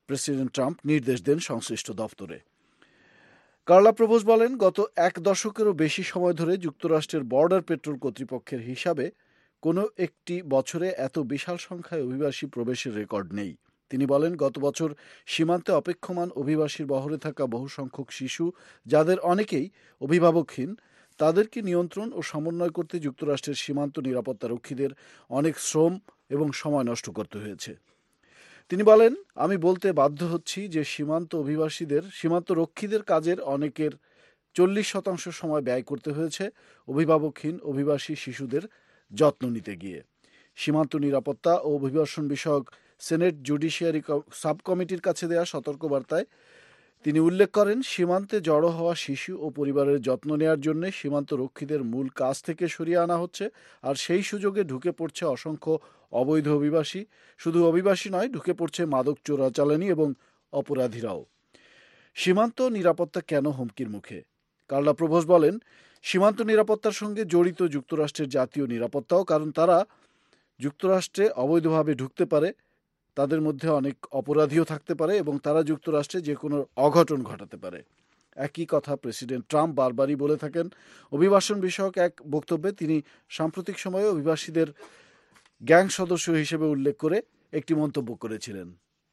প্রেসিডেন্ট ট্রাম্প নির্দেশ দেন সংশ্লিষ্ট দফতরে। কার্লা প্রবোজ বলেন, গত এক দশকেরও বেশি সময় ধরে যুক্তরাষ্ট্রের বর্ডার পেট্রোল কর্তৃপক্ষের হিসাবে কোনো একটি বছরে এত বিশাল সংখ্যায় অভিবাসী প্রবেশের রেকর্ড নেই। তিনি বলেন, গত বছর সীমান্তে অপেক্ষমান অভিবাসীর বহরে থাকা বহু সংখ্যক শিশু, যাদের অনেকেই অভিভাবকহীন, তাদেরকে নিয়ন্ত্রণ ও সমন্বয় করতে যুক্তরাষ্ট্রের সীমান্ত নিরাপত্তা রক্ষীদের অনেক শ্রম এবং সময় নষ্ট করতে হয়েছে। তিনি বলেন, আমি বলতে বাধ্য হচ্ছি যে সীমান্ত রক্ষীদের কাজের অনেকের 40% সময় ব্যয় করতে হয়েছে অভিভাবকহীন অভিবাসী শিশুদের যত্ন নিতে গিয়ে। সীমান্ত নিরাপত্তা ও অভিবাসন বিষয়ক সেনেট জুডিশিয়ারি সাব কমিটির কাছে দেয়া সতর্কবার্তায় তিনি উল্লেখ করেন, সীমান্তে জড়ো হওয়া শিশু ও পরিবারের যত্ন নেওয়ার জন্য সীমান্ত রক্ষীদের মূল কাজ থেকে সরিয়ে আনা হচ্ছে, আর সেই সুযোগে ঢুকে পড়ছে অসংখ্য অবৈধ অভিবাসী। শুধু অভিবাসী নয়, ঢুকে পড়ছে মাদক চোরাচালানি এবং অপরাধীরাও। সীমান্ত নিরাপত্তা কেন হুমকির মুখে? কার্লা প্রবোজ বলেন, সীমান্ত নিরাপত্তার সঙ্গে জড়িত যুক্তরাষ্ট্রের জাতীয় নিরাপত্তাও, কারণ তারা যুক্তরাষ্ট্রে অবৈধভাবে ঢুকতে পারে, তাদের মধ্যে অনেক অপরাধীও থাকতে পারে এবং তারা যুক্তরাষ্ট্রে যে কোনো অঘটন ঘটাতে পারে। একই কথা প্রেসিডেন্ট ট্রাম্প বারবারই বলে থাকেন। অভিবাসন বিষয়ক এক বক্তব্যে তিনি সাম্প্রতিক সময়ে অভিবাসীদের গ্যাং সদস্য হিসেবে উল্লেখ করে একটি মন্তব্য করেছিলেন।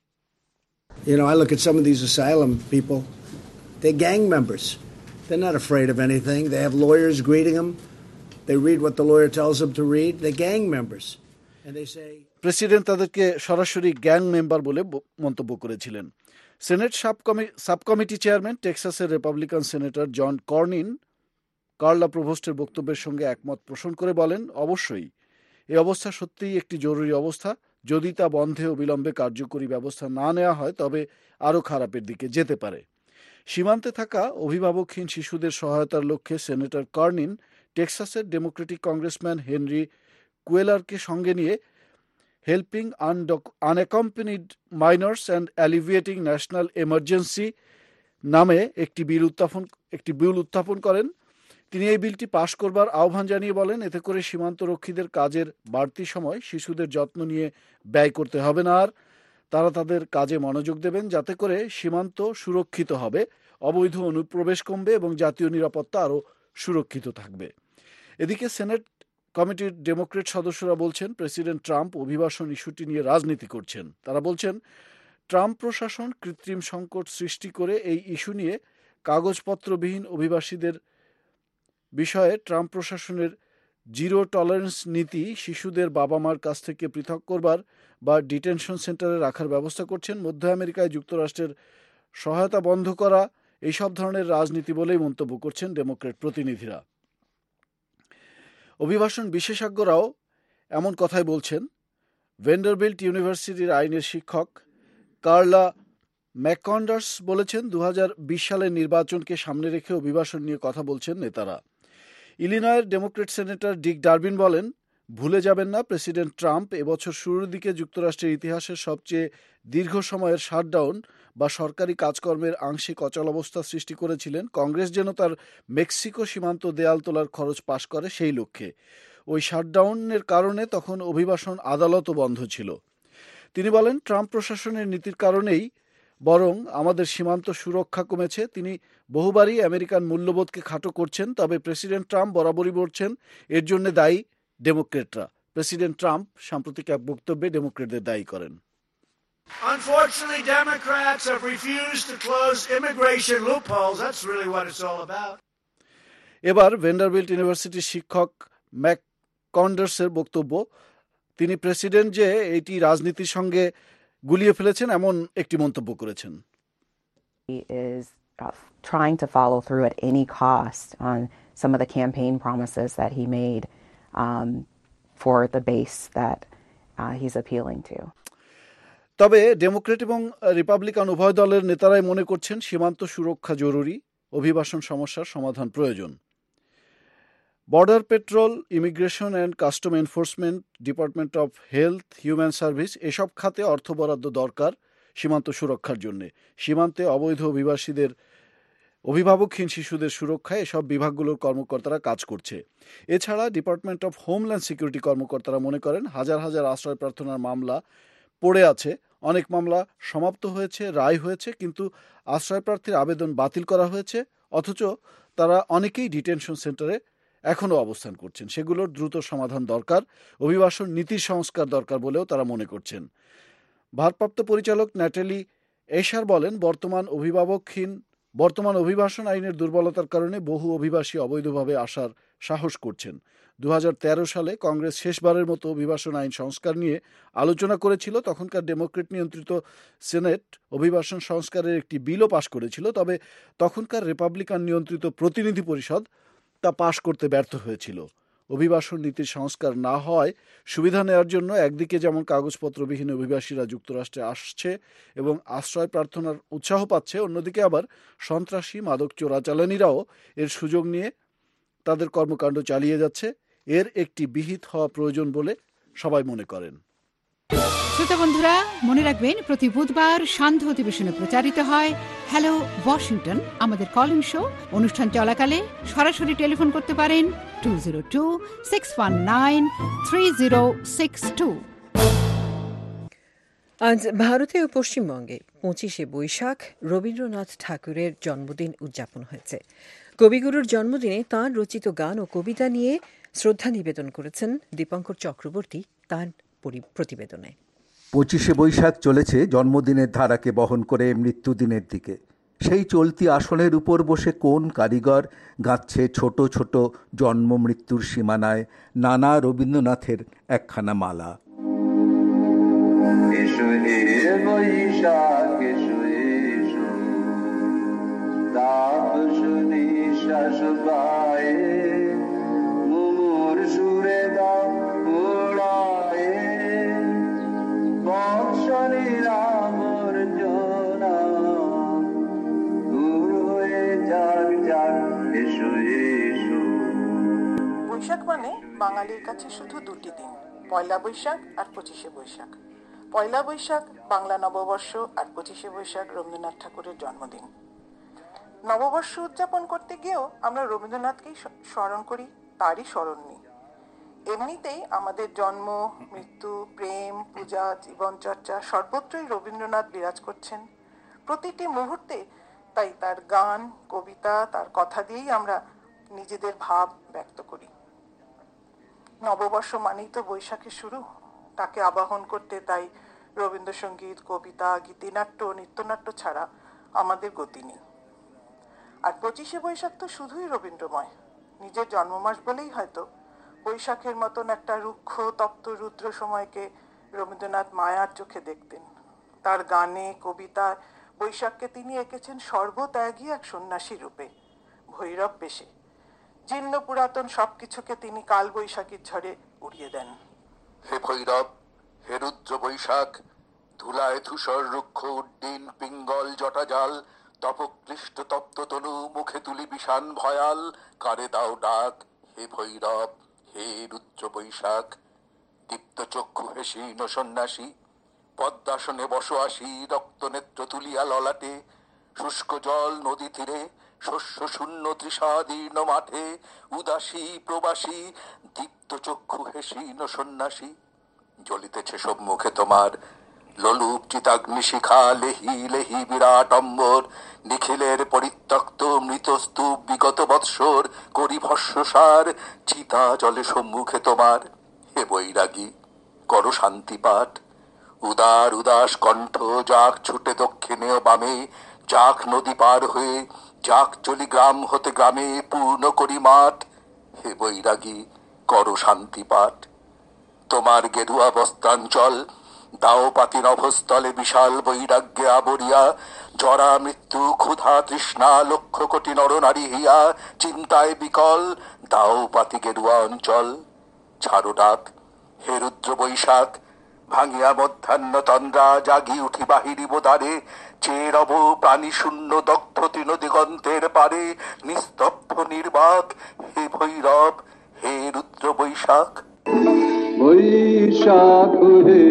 I look at some of these asylum people, they're gang members. They're not afraid of anything. They have lawyers greeting them. They read what the lawyer tells them to read. They're gang members. And they say... president তাদেরকে সরাসরি gang member বলে মন্তব্য করেছিলেন। Senate sub committee chairman টেক্সাসের Republican senator John Cornyn Carla প্রভোস্টের বক্তব্যের সঙ্গে একমত পোষণ করে বলেন, অবশ্যই এই অবস্থা সত্যিই একটি জরুরি অবস্থা। যদি তা বন্ধে অবিলম্বে কার্যকরী ব্যবস্থা না নেওয়া হয় তবে আরও খারাপের দিকে যেতে পারে। সীমান্তে থাকা অভিভাবকহীন শিশুদের সহায়তার লক্ষ্যে সেনেটর কর্নিন টেক্সাসের ডেমোক্রেটিক কংগ্রেসম্যান হেনরি কুয়েলারকে সঙ্গে নিয়ে helping unaccompanied minors and alleviating national emergency নামে একটি বিল উত্থাপন করেন। তিনি এই বিলটি পাশ করবার আহ্বান জানিয়ে বলেন, এতে করে সীমান্ত রক্ষীদের কাজের বাড়তি সময় শিশুদের যত্ন নিয়ে ব্যয় করতে হবে না, আর তারা তাদের কাজে মনোযোগ দেবেন, যাতে করে সীমান্ত সুরক্ষিত হবে, অবৈধ অনুপ্রবেশ কমবে এবং জাতীয় নিরাপত্তা আরও সুরক্ষিত থাকবে। এদিকে সেনেট কমিটির ডেমোক্রেট সদস্যরা বলছেন, প্রেসিডেন্ট ট্রাম্প অভিবাসন ইস্যুটি নিয়ে রাজনীতি করছেন। তারা বলছেন, ট্রাম্প প্রশাসন কৃত্রিম সংকট সৃষ্টি করে এই ইস্যু নিয়ে কাগজপত্রবিহীন অভিবাসীদের বিষয়ে ট্রাম্প প্রশাসনের জিরো টলারেন্স নীতি শিশুদের বাবা মার কাছ থেকে পৃথক করবার বা ডিটেনশন সেন্টারে রাখার ব্যবস্থা করছেন। মধ্য আমেরিকায় যুক্তরাষ্ট্রের সহায়তা বন্ধ করা এইসব ধরনের রাজনীতি বলেই মন্তব্য করছেন ডেমোক্রেট প্রতিনিধিরা। অভিবাসন বিশেষজ্ঞরাও এমন কথাই বলছেন। ভেন্ডারবিল্ট ইউনিভার্সিটির আইনের শিক্ষক কার্লা ম্যাককন্ডার্স বলেছেন, 2020 সালের নির্বাচনকে সামনে রেখে অভিবাসন নিয়ে কথা বলছেন নেতারা। ইলিনয়ের ডেমোক্রেট সেনেটর ডিক ডারবিন বলেন, ভুলে যাবেন না, প্রেসিডেন্ট ট্রাম্প এবছর শুরুর দিকে যুক্তরাষ্ট্রের ইতিহাসের সবচেয়ে দীর্ঘ সময়ের শাটডাউন বা সরকারি কাজকর্মের আংশিক অচলাবস্থা সৃষ্টি করেছিলেন। কংগ্রেস যেন তার মেক্সিকো সীমান্ত দেয়াল তোলার খরচ পাশ করে সেই লক্ষ্যে। ওই শাটডাউনের কারণে তখন অভিবাসন আদালতও বন্ধ ছিল। তিনি বলেন, ট্রাম্প প্রশাসনের নীতির কারণেই বরং আমাদের সীমান্ত সুরক্ষা কমেছে। তিনি বহুবারই আমেরিকান মূল্যবোধকে খাটো করছেন, তবে প্রেসিডেন্ট ট্রাম্প বরাবরই বলছেন এর জন্য দায়ী ডেমোক্রেটরা। প্রেসিডেন্ট ট্রাম্প সাম্প্রতিক এক বক্তব্যে ডেমোক্রেটদের দায়ী করেন। Unfortunately, Democrats have refused to close immigration loopholes. That's really what it's all about. এবার ভেন্ডারবিল্ট ইউনিভার্সিটির শিক্ষক ম্যাককন্ডার্সের বক্তব্য। তিনি প্রেসিডেন্ট যে এটি রাজনীতির সঙ্গে গুলিয়ে ফেলেছেন এমন একটি মন্তব্য করেছেন। He is trying to follow through at any cost on some of the campaign promises that he made for the base that he's appealing to. তবে ডেমোক্রেট এবং রিপাবলিকান উভয় দলের নেতারাই মনে করছেন সীমান্ত সুরক্ষা জরুরি, অভিবাসন সমস্যার সমাধান প্রয়োজন। Border patrol, immigration and custom enforcement, department of health, human service এসব খাতে অর্থ বরাদ্দ দরকার সীমান্ত সুরক্ষার জন্য। সীমান্তে অবৈধ অভিভাবকহীন শিশুদের সুরক্ষায় এসব বিভাগগুলোর কর্মকর্তারা কাজ করছে। এছাড়া ডিপার্টমেন্ট অফ হোমল্যান্ড সিকিউরিটি কর্মকর্তারা মনে করেন হাজার হাজার আশ্রয় প্রার্থনার মামলা পড়ে আছে, অনেক মামলা সমাপ্ত হয়েছে, রায় হয়েছে, কিন্তু আশ্রয় প্রার্থীর আবেদন বাতিল করা হয়েছে, অথচ তারা অনেকেই ডিটেনশন সেন্টারে এখনও অবস্থান করছেন। সেগুলোর দ্রুত সমাধান দরকার, অভিবাসন নীতির সংস্কার দরকার বলেও তারা মনে করছেন। ভারপ্রাপ্ত পরিচালক ন্যাটালি এশার বলেন, বর্তমান অভিবাসন আইনের দুর্বলতার কারণে বহু অভিবাসী অবৈধভাবে আসার সাহস করছেন। 2013 সালে কংগ্রেস শেষবারের মতো অভিবাসন আইন সংস্কার নিয়ে আলোচনা করেছিল। তখনকার ডেমোক্রেট নিয়ন্ত্রিত সেনেট অভিবাসন সংস্কারের একটি বিলও পাশ করেছিল, তবে তখনকার রিপাবলিকান নিয়ন্ত্রিত প্রতিনিধি পরিষদ তা পাশ করতে ব্যর্থ হয়েছিল। অভিবাসন নীতির সংস্কার না হওয়ায় সুবিধা নেওয়ার জন্য একদিকে যেমন কাগজপত্রবিহীন অভিবাসীরা যুক্তরাষ্ট্রে আসছে এবং আশ্রয় প্রার্থনার উৎসাহ পাচ্ছে, অন্যদিকে আবার সন্ত্রাসী, মাদক চোরাচালানিরাও এর সুযোগ নিয়ে তাদের কর্মকাণ্ড চালিয়ে যাচ্ছে। এর একটি বিহিত হওয়া প্রয়োজন বলে সবাই মনে করেন। শ্রোতা বন্ধুরা, মনে রাখবেন প্রতি বুধবার সান্ধ্য অধিবেশনে প্রচারিত হয় হ্যালো ওয়াশিংটন, আমাদের কলিং শো। অনুষ্ঠান চলাকালে সরাসরি টেলিফোন করতে পারেন 202-619-3062। আজ ভারতে ও পশ্চিমবঙ্গে 25শে বৈশাখ রবীন্দ্রনাথ ঠাকুরের জন্মদিন উদযাপন হয়েছে। কবিগুরুর জন্মদিনে তাঁর রচিত গান ও কবিতা নিয়ে শ্রদ্ধা নিবেদন করেছেন দীপঙ্কর চক্রবর্তী তাঁর প্রতিবেদনে। 25শে বৈশাখ চলেছে জন্মদিনের ধারাকে বহন করে মৃত্যুদিনের দিকে। সেই চলতি আসনের উপর বসে কোন কারিগর গাচ্ছে ছোট ছোট জন্ম মৃত্যুর সীমানায় নানা রবীন্দ্রনাথের একখানা মালা। এসো হে বৈশাখ এসো এসো, তাপস নিঃশ্বাস গায়ে, মুমুর সুরে দাও ওড়ায়ে, বর্ষণে রামর জোনা দূর হয়ে যাক যাক, এসো এসো। বৈশাখ মানে বাঙালির কাছে শুধু দুটি দিন, পয়লা বৈশাখ আর 25শে বৈশাখ। পয়লা বৈশাখ বাংলা নববর্ষ আর 25শে বৈশাখ রবীন্দ্রনাথ ঠাকুরের জন্মদিন। নববর্ষ উদযাপন করতে গিয়েও আমরা রবীন্দ্রনাথকেই স্মরণ করি, তারই স্মরণ নিই। এমনিতেই আমাদের জন্ম, মৃত্যু, প্রেম, পূজা, জীবনচর্চা সর্বত্রই রবীন্দ্রনাথ বিরাজ করছেন প্রতিটি মুহূর্তে। তাই তার গান, কবিতা, তার কথা দিয়েই আমরা নিজেদের ভাব ব্যক্ত করি। নববর্ষ মানেই তো বৈশাখের শুরু, তাকে আবাহন করতে তাই রবীন্দ্রসঙ্গীত, কবিতা, গীতিনাট্য, নৃত্যনাট্য ছাড়া আমাদের গতি নেই। আর 25শে বৈশাখ তো শুধুই রবীন্দ্রময়। নিজের জন্মমাস বলেই হয়তো বৈশাখের মতন একটা রুক্ষ তপ্ত রুদ্র সময়কে রবীন্দ্রনাথ মায়ার চোখে দেখতেন। তার গানে, কবিতায় বৈশাখকে তিনি এঁকেছেন সর্বত্যাগী এক সন্ন্যাসী রূপে, ভৈরব বেশে। জীর্ণ পুরাতন সবকিছুকে তিনি কাল বৈশাখীর ঝড়ে উড়িয়ে দেন। হে ভৈরব, হে রুদ্র বৈশাখ, ধুলায় ধূসর রুক্ষ উড্ডিন পিঙ্গল জটাজাল, তপক্লিষ্ট তপ্ত তনু মুখে তুলি বিষান ভয়াল, কারে দাও ডাক হে ভৈরব, হে রুদ্র বৈশাখ। দীপ্ত চক্ষু হেসীন সন্ন্যাসী, পদ্মাসনে বসো আসি, রক্ত নেত্র তুলিয়া ললাটে, শুষ্ক জল নদী তীরে, শস্য শূন্য তৃষাদীর্ণ মাঠে, উদাসী প্রবাসী, দীপ্ত চক্ষু হেসীন সন্ন্যাসী। জ্বলিতেছে সম্মুখে তোমার লোলুপ চিতাগ্নি শিখা, লেহি লেহি বিরাট অম্বর, নিখিলের পরিত্যক্ত মৃত স্তূপ বিগত বৎসর, করি ভস্মসার, চিতা জলে সম্মুখে তোমার। হে বৈরাগী, করো শান্তিপাঠ, উদার উদাস কণ্ঠ যাক ছুটে দক্ষিণে ও বামে, যাক নদী পার হয়ে, যাক চলি গ্রাম হতে গ্রামে, পূর্ণ করি মাঠ। হে বৈরাগী, করো শান্তিপাঠ। তোমার গেরুয়া বস্ত্রাঞ্চল, দাও পাতি নভস্থলে বিশাল বৈরাগ্যে আবরিয়া, জরা মৃত্যু ক্ষুধা তৃষ্ণা লক্ষ কোটি নরনারী হিয়া, চিন্তায় বিকল, দাও পাতি গেরুয়া অঞ্চল। ছাড়ো ডাক হে রুদ্র বৈশাখ, ভাঙিয়া মধ্যাহ্ন তন্দ্রা, জাগি উঠি বাহিরিব দ্বারে, চেয়ে রব প্রাণী শূন্য দগ্ধ তৃণ দিগন্তের পারে, নিস্তব্ধ নির্বাক হে ভৈরব, হে রুদ্র বৈশাখ। বৈশাখ হে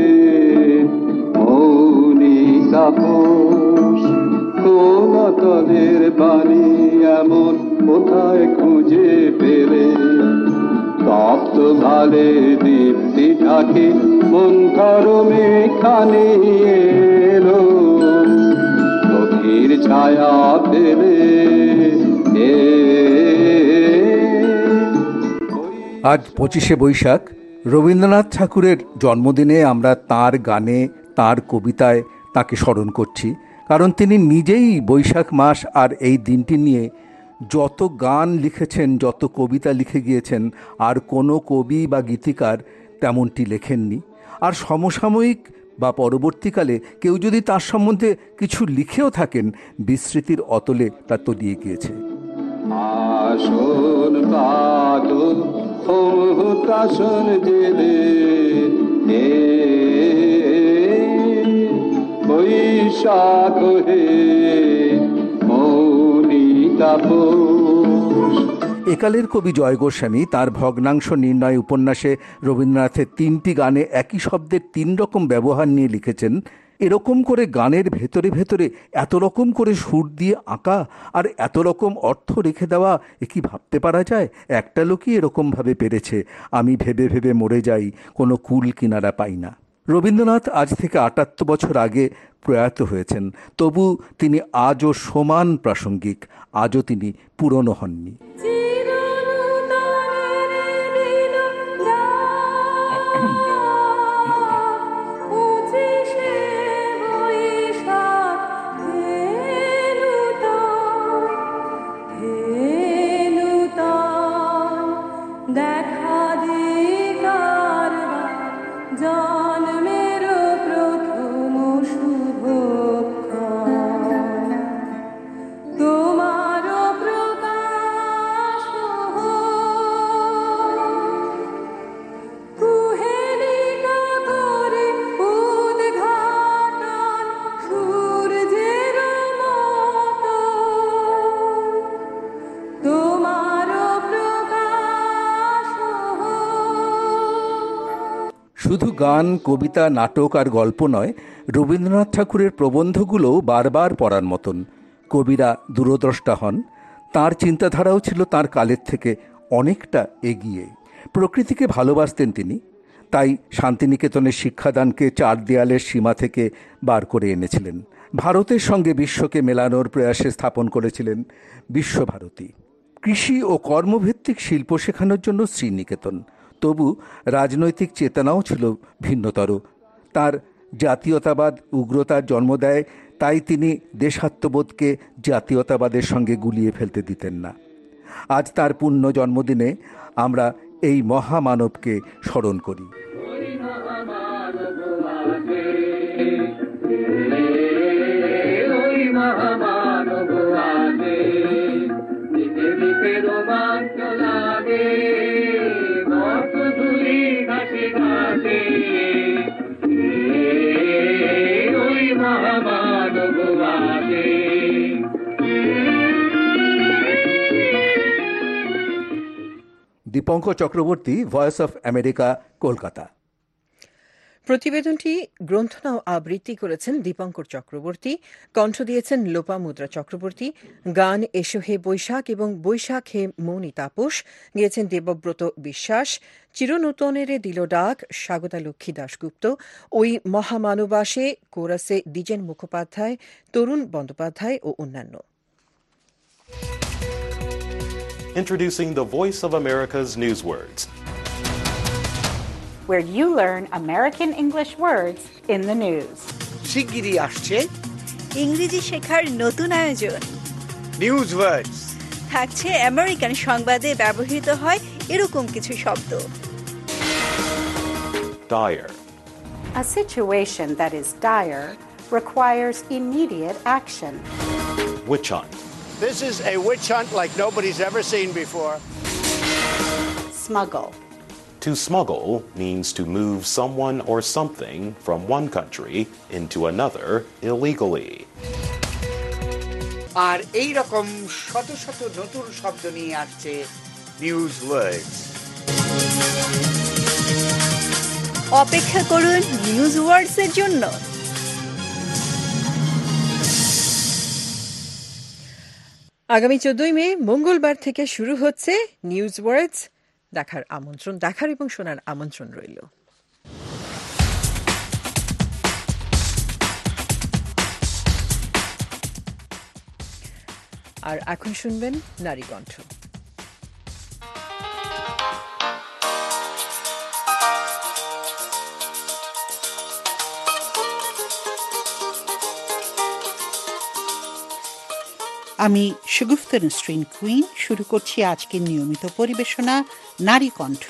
মৌনি তাপস, কোন তলের পানি এমন কোথায় খুঁজে পেলে, তপ্ত ভালে দীপ্তি ঢাকে মন্থর মেখানে এলো গভীর ছায়া ফেলে। আজ 25শে বৈশাখ, রবীন্দ্রনাথ ঠাকুরের জন্মদিনে আমরা তাঁর গানে, তাঁর কবিতায় তাকে স্মরণ করছি, কারণ তিনি নিজেই বৈশাখ মাস আর এই দিনটি নিয়ে যত গান লিখেছেন, যত কবিতা লিখে গিয়েছেন, আর কোনো কবি বা গীতিকার তেমনটি লেখেননি। আর সমসাময়িক বা পরবর্তীকালে কেউ যদি তার সম্বন্ধে কিছু লিখেও থাকেন, বিস্মৃতির অতলে তা তলিয়ে গিয়েছে। আসন পাতো হোতাসন জেলে বৈশাখ হে মৌনি তাপস। একালের কবি জয় গোস্বামী তার ভগ্নাংশ নির্ণয় উপন্যাসে রবীন্দ্রনাথের 3টি গানে একই শব্দের 3 রকম ব্যবহার নিয়ে লিখেছেন। এরকম করে গানের ভেতরে ভেতরে এত রকম করে সুর দিয়ে আঁকা আর এত রকম অর্থ রেখে দেওয়া, এ কি ভাবতে পারা যায়? একটা লোকই এরকমভাবে পেরেছে। আমি ভেবে ভেবে মরে যাই, কোনো কুল কিনারা পাই না। রবীন্দ্রনাথ আজ থেকে 78 বছর আগে প্রয়াত হয়েছেন, তবু তিনি আজও সমান প্রাসঙ্গিক, আজও তিনি পুরনো হননি। শুধু গান, কবিতা, নাটক আর গল্প নয়, রবীন্দ্রনাথ ঠাকুরের প্রবন্ধগুলোও বারবার পড়ার মতন। কবিরা দূরদ্রষ্টা হন, তার চিন্তাধারাও ছিল তার কালের থেকে অনেকটা এগিয়ে। প্রকৃতিকে ভালোবাসতেন তিনি, তাই শান্তিনিকেতনের শিক্ষাদানকে 4 দেয়ালের সীমা থেকে বার করে এনেছিলেন। ভারতের সঙ্গে বিশ্বকে মেলানোর প্রয়াসে স্থাপন করেছিলেন বিশ্বভারতী। কৃষি ও কর্মভিত্তিক শিল্প শেখানোর জন্য শ্রীনিকেতন। তবু রাজনৈতিক চেতনাও ছিল ভিন্নতর। তার জাতীয়তাবাদ উগ্রতার জন্ম দেয়, তাই তিনি দেশাত্মবোধকে জাতীয়তাবাদের সঙ্গে গুলিয়ে ফেলতে দিতেন না। আজ তার পুণ্য জন্মদিনে আমরা এই মহামানবকে স্মরণ করি। Dipankar Chakraborty, voice of America, Kolkata. প্রতিবেদনটি গ্রন্থনা ও আবৃত্তি করেছেন দীপঙ্কর চক্রবর্তী, কণ্ঠ দিয়েছেন লোপামুদ্রা চক্রবর্তী। গান এসো হে বৈশাখ এবং বৈশাখ হে মৌনি তাপস গেয়েছেন দেবব্রত বিশ্বাস। চিরনূতনেরে দিল ডাক স্বাগতা লক্ষ্মী দাশগুপ্ত। ওই মহামানবাসে কোরাসে দ্বিজেন মুখোপাধ্যায়, তরুণ বন্দ্যোপাধ্যায় ও অন্যান্য। Introducing the Voice of America's Newswords, where you learn American English words in the news. শিগগিরই আসছে ইংরেজি শেখার নতুন আয়োজন নিউজ ওয়ার্ডস। থাকছে আমেরিকান সংবাদে ব্যবহৃত হয় এরকম কিছু শব্দ। dire. A situation that is dire requires immediate action. Witch hunt. This is a witch hunt like nobody's ever seen before. Smuggle. To smuggle means to move someone or something from one country into another illegally. আর এই রকম শত শত নতুন শব্দ নিয়ে আসছে news ওয়ার্ডস। অপেক্ষা করুন নিউজ ওয়ার্ডস এর জন্য। আগামী 14 মে মঙ্গলবার থেকে শুরু হচ্ছে নিউজ ওয়ার্ডস দেখার এবং শোনার আমন্ত্রণ রইল। আর এখন শুনবেন নারী কণ্ঠ। আমি শগুফতা নসরিন কুইন শুরু করছি আজকের নিয়মিত পরিবেশনা নারী কণ্ঠ।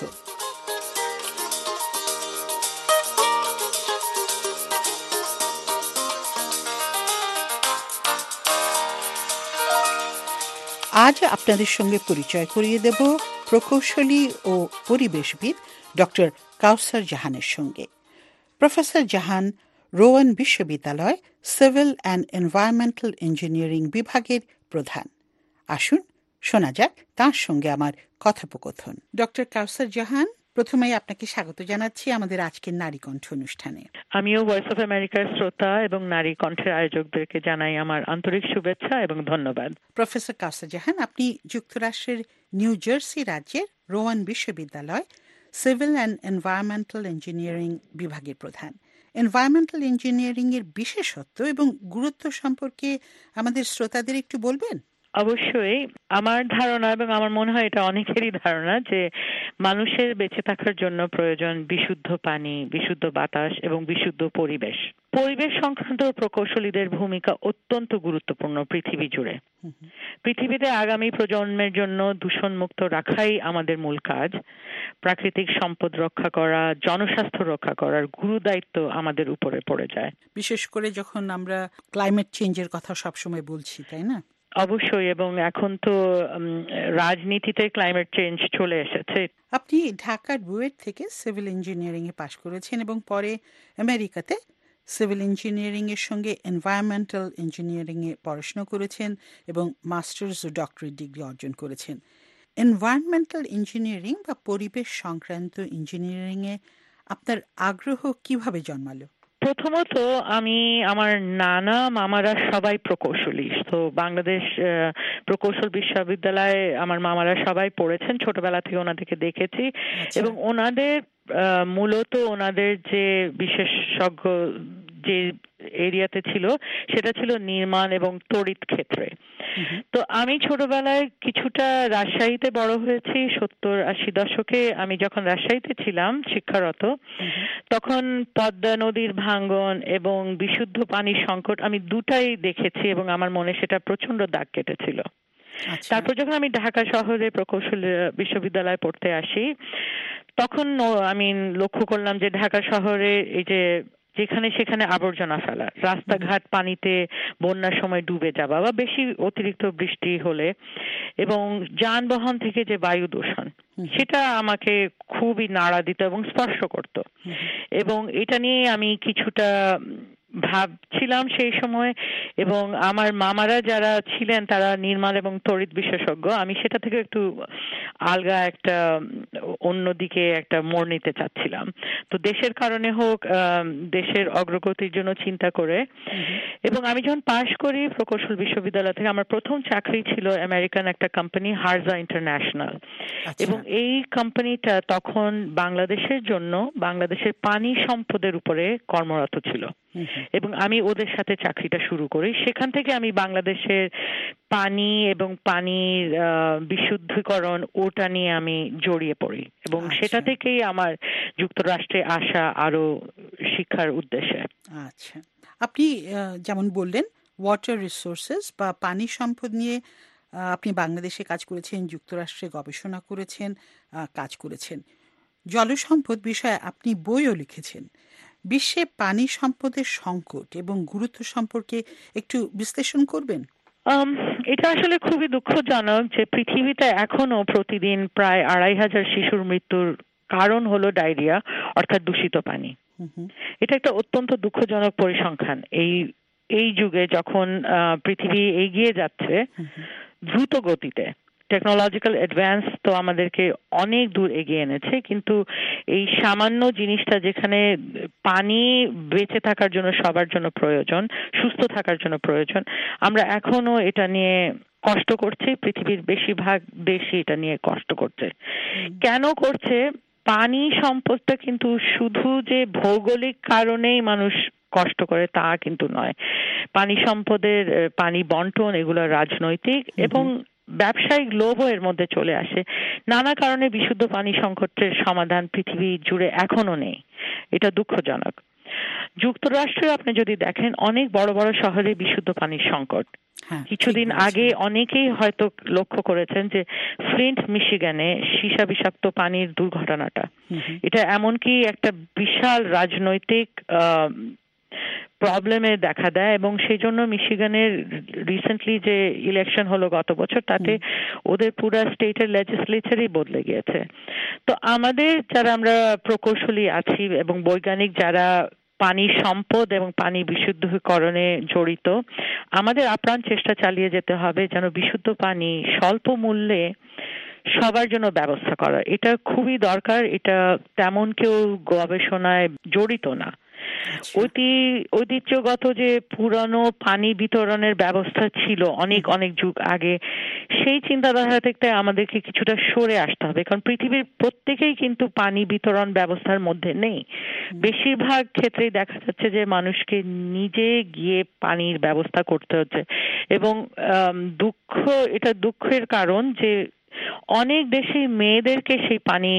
আজ আপনাদের সঙ্গে পরিচয় করিয়ে দেব প্রকৌশলী ও পরিবেশবিদ ডক্টর কাউসার জাহানের সঙ্গে। প্রফেসর জাহান রোয়ান বিশ্ববিদ্যালয় সিভিল অ্যান্ড এনভায়রনমেন্টাল ইঞ্জিনিয়ারিং বিভাগের প্রধান। আসুন শোনা যাক তাঁর সঙ্গে আমার কথোপকথন। ডক্টর কাউসার জাহান, প্রথমেই আপনাকে স্বাগত জানাচ্ছি আমাদের আজকের নারী কণ্ঠ অনুষ্ঠানে। আমিও ভয়েস অফ আমেরিকার শ্রোতা এবং নারী কণ্ঠের আয়োজকদেরকে জানাই আমার আন্তরিক শুভেচ্ছা এবং ধন্যবাদ। প্রফেসর কাউসার জাহান, আপনি যুক্তরাষ্ট্রের নিউ জার্সি রাজ্যের রোয়ান বিশ্ববিদ্যালয় সিভিল অ্যান্ড এনভায়রনমেন্টাল ইঞ্জিনিয়ারিং বিভাগের প্রধান। এনভায়রনমেন্টাল ইঞ্জিনিয়ারিং এর বিশেষত্ব এবং গুরুত্ব সম্পর্কে আমাদের শ্রোতাদের একটু বলবেন? অবশ্যই। আমার ধারণা এবং আমার মনে হয় এটা অনেকেরই ধারণা যে মানুষের বেঁচে থাকার জন্য প্রয়োজন বিশুদ্ধ পানি, বিশুদ্ধ বাতাস এবং বিশুদ্ধ পরিবেশ। পরিবেশ সংক্রান্ত প্রকৌশলীদের ভূমিকা অত্যন্ত গুরুত্বপূর্ণ পৃথিবী জুড়ে। পৃথিবীতে আগামী প্রজন্মের জন্য দূষণমুক্ত রাখাই আমাদের মূল কাজ। প্রাকৃতিক সম্পদ রক্ষা করা, জনস্বাস্থ্য রক্ষা করার গুরু দায়িত্ব আমাদের উপরে পড়ে যায়, বিশেষ করে যখন আমরা ক্লাইমেট চেঞ্জের কথা সবসময় বলছি, তাই না? অবশ্যই। এবং এখন তো রাজনীতিতে ক্লাইমেট চেঞ্জ চলে এসেছে। আপনি ঢাকার বুয়েট থেকে সিভিল ইঞ্জিনিয়ারিং এ পাশ করেছেন এবং পরে আমেরিকাতে সিভিল ইঞ্জিনিয়ারিং এর সঙ্গে এনভায়রনমেন্টাল ইঞ্জিনিয়ারিং এ পড়াশোনা করেছেন এবং মাস্টার্স ও ডক্টরেট ডিগ্রি অর্জন করেছেন। এনভায়রনমেন্টাল ইঞ্জিনিয়ারিং বা পরিবেশ সংক্রান্ত ইঞ্জিনিয়ারিং এ আপনার আগ্রহ কিভাবে জন্মালো? প্রথমত আমার নানা মামারা সবাই প্রকৌশলী। তো বাংলাদেশ প্রকৌশল বিশ্ববিদ্যালয়ে আমার মামারা সবাই পড়েছেন, ছোটবেলা থেকে ওনাদেরকে দেখেছি। এবং ওনাদের মূলত ওনাদের যে বিশেষজ্ঞ যে এরিয়াতে ছিল সেটা ছিল নির্মাণ এবং তড়িৎ ক্ষেত্রে। তো আমি ছোটবেলায় কিছুটা রাজশাহীতে বড় হয়েছি। 70-80 দশকে আমি যখন রাজশাহীতে ছিলাম শিক্ষারত, তখন পদ্মা নদীর ভাঙ্গন এবং বিশুদ্ধ পানির সংকট আমি দুটাই দেখেছি এবং আমার মনে সেটা প্রচন্ড দাগ কেটেছিল। তারপর যখন আমি ঢাকা শহরে প্রকৌশল বিশ্ববিদ্যালয়ে পড়তে আসি, তখন আমি লক্ষ্য করলাম যে ঢাকা শহরে এই যে যেখানে সেখানে আবর্জনা ফেলা, রাস্তাঘাট পানিতে বন্যার সময় ডুবে যাওয়া বা বেশি অতিরিক্ত বৃষ্টি হলে, এবং যানবাহন থেকে যে বায়ু দূষণ, সেটা আমাকে খুবই নাড়া দিত এবং স্পর্শ করত। এবং এটা নিয়ে আমি কিছুটা ভাবছিলাম সেই সময়। এবং আমার মামারা যারা ছিলেন তারা নির্মাণ এবং তড়িৎ বিশেষজ্ঞ, আমি সেটা থেকে একটু আলগা একটা অন্যদিকে একটা মোড় নিতে চাচ্ছিলাম। তো দেশের কারণে হোক, দেশের অগ্রগতির জন্য চিন্তা করে, এবং আমি যখন পাশ করি প্রকৌশল বিশ্ববিদ্যালয় থেকে, আমার প্রথম চাকরি ছিল আমেরিকান একটা কোম্পানি হারজা ইন্টারন্যাশনাল। এবং এই কোম্পানিটা তখন বাংলাদেশের জন্য বাংলাদেশের পানি সম্পদের উপরে কর্মরত ছিল এবং আমি ওদের সাথে চাকরিটা শুরু করি। সেখান থেকে আমি বাংলাদেশের পানি এবং পানির বিশুদ্ধীকরণ ওটা নিয়ে আমি জড়িয়ে পড়ি এবং সেটা থেকেই আমার যুক্তরাষ্ট্রে আসা আরো শিক্ষার উদ্দেশ্যে। আচ্ছা, আপনি যেমন বললেন ওয়াটার রিসোর্সেস বা পানি সম্পদ নিয়ে আপনি বাংলাদেশে কাজ করেছেন, যুক্তরাষ্ট্রে গবেষণা করেছেন, কাজ করেছেন। জলসম্পদ বিষয়ে আপনি বইও লিখেছেন। বিশ্বে পানি সম্পদের সংকট এবং গুরুত্ব সম্পর্কে একটু বিশ্লেষণ করবেন? এটা আসলে খুবই দুঃখজনক যে পৃথিবীতে এখনো প্রতিদিন প্রায় 2500 শিশুর মৃত্যুর কারণ হলো ডায়রিয়া, অর্থাৎ দূষিত পানি। এটা একটা অত্যন্ত দুঃখজনক পরিসংখ্যান। এই যুগে যখন পৃথিবী এগিয়ে যাচ্ছে দ্রুত গতিতে, টেকনোলজিক্যাল অ্যাডভান্স তো আমাদেরকে অনেক দূর এগিয়ে এনেছে, কিন্তু এই সামান্য জিনিসটা যেখানে পানি বেঁচে থাকার জন্য সবার জন্য প্রয়োজন, সুস্থ থাকার জন্য প্রয়োজন, আমরা এখনো এটা নিয়ে কষ্ট করছে, পৃথিবীর বেশিরভাগ দেশই এটা নিয়ে কষ্ট করছে। কেন করছে? পানি সম্পদটা কিন্তু শুধু যে ভৌগোলিক কারণেই মানুষ কষ্ট করে তা কিন্তু নয়। পানি সম্পদের পানি বন্টন এগুলো রাজনৈতিক এবং ব্যবসায়িক লোভও এর মধ্যে চলে আসে। নানা কারণে বিশুদ্ধ পানি সংকটের সমাধান পৃথিবী জুড়ে এখনো নেই, এটা দুঃখজনক। যুক্তরাষ্ট্রে আপনি যদি দেখেন অনেক বড় বড় শহরে বিশুদ্ধ পানির সংকট। কিছুদিন আগে অনেকেই হয়তো লক্ষ্য করেছেন যে ফ্লিন্ট মিশিগানে সীসা বিষাক্ত পানির দুর্ঘটনাটা, এটা এমনকি একটা বিশাল রাজনৈতিক প্রবলেমে দেখা দেয় এবং সেই জন্য মিশিগানের রিসেন্টলি যে ইলেকশন হলো গত বছর, তাতে ওদের পুরো স্টেটের লেজিসলেচারই বদলে গিয়েছে। তো আমাদের যারা আমরা প্রকৌশলী আছি এবং বৈজ্ঞানিক যারা পানি সম্পদ এবং পানি বিশুদ্ধকরণে জড়িত, আমাদের আপ্রাণ চেষ্টা চালিয়ে যেতে হবে যেন বিশুদ্ধ পানি স্বল্প মূল্যে সবার জন্য ব্যবস্থা করা। এটা খুবই দরকার। এটা তেমন কেউ গবেষণায় জড়িত না। ঐতিহ্যগত যে পুরানো পানি বিতরণের ব্যবস্থা ছিল অনেক অনেক যুগ আগে, সেই চিন্তাধারা থেকে আমাদেরকে কিছুটা সরে আসতে হবে, কারণ পৃথিবীর প্রত্যেকেই কিন্তু পানি বিতরণ ব্যবস্থার মধ্যে নেই। বেশিরভাগ ক্ষেত্রেই দেখা যাচ্ছে যে মানুষকে নিজে গিয়ে পানির ব্যবস্থা করতে হচ্ছে এবং এটা দুঃখের কারণ যে অনেক দেশে মেয়েদেরকে সেই পানি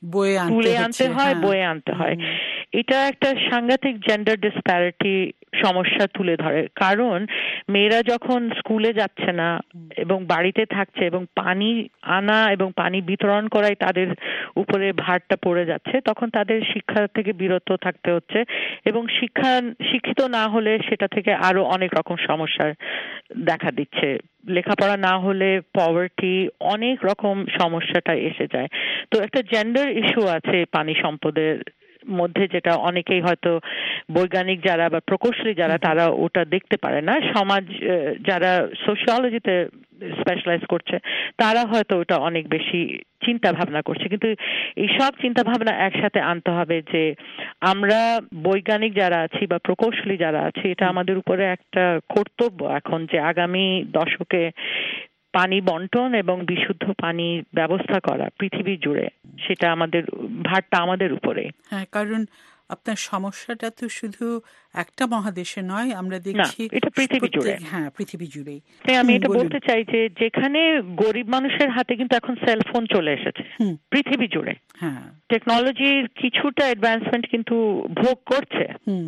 তুলে আনতে হয়, বয়ে আনতে হয়। এটা একটা সাংঘাতিক জেন্ডার ডিসপ্যারিটি সমস্যা তুলে ধরে, কারণ মেয়েরা যখন স্কুলে যাচ্ছে না এবং বাড়িতে থাকছে এবং পানি আনা এবং পানি বিতরণ করাই তাদের উপরে ভারটা পড়ে যাচ্ছে, তখন তাদের শিক্ষা থেকে বিরত থাকতে হচ্ছে এবং শিক্ষিত না হলে সেটা থেকে আরো অনেক রকম সমস্যার দেখা দিচ্ছে। লেখাপড়া না হলে পভার্টি, অনেক রকম সমস্যাটা এসে যায়। তো একটা জেন্ডার ইস্যু আছে পানি সম্পদের মধ্যে, যেটা অনেকেই হয়তো বৈজ্ঞানিক যারা বা প্রকৌশলী যারা তারা ওটা দেখতে পারে না। সমাজ যারা সোশিওলজিতে স্পেশালাইজ করছে তারা হয়তো ওটা অনেক বেশি চিন্তা ভাবনা করছে, কিন্তু এই সব চিন্তা ভাবনা একসাথে আনতে হবে যে আমরা বৈজ্ঞানিক যারা আছি বা প্রকৌশলী যারা আছি, এটা আমাদের উপরে একটা কর্তব্য এখন যে আগামী দশকে পানি বন্টন এবং বিশুদ্ধ পানির ব্যবস্থা করা পৃথিবী জুড়ে, সেটা আমাদের ভারটা আমাদের উপরে। হ্যাঁ, কারণ আপনার সমস্যাটা তো শুধু একটা মহাদেশে নয়, আমরা দেখছি এটা পৃথিবী জুড়ে। হ্যাঁ, পৃথিবী জুড়েই। তাই আমি এটা বলতে চাই যে যেখানে গরিব মানুষের হাতে কিন্তু এখন সেলফোন চলে এসেছে পৃথিবী জুড়ে, হ্যাঁ, টেকনোলজির কিছুটা অ্যাডভান্সমেন্ট কিন্তু ভোগ করছে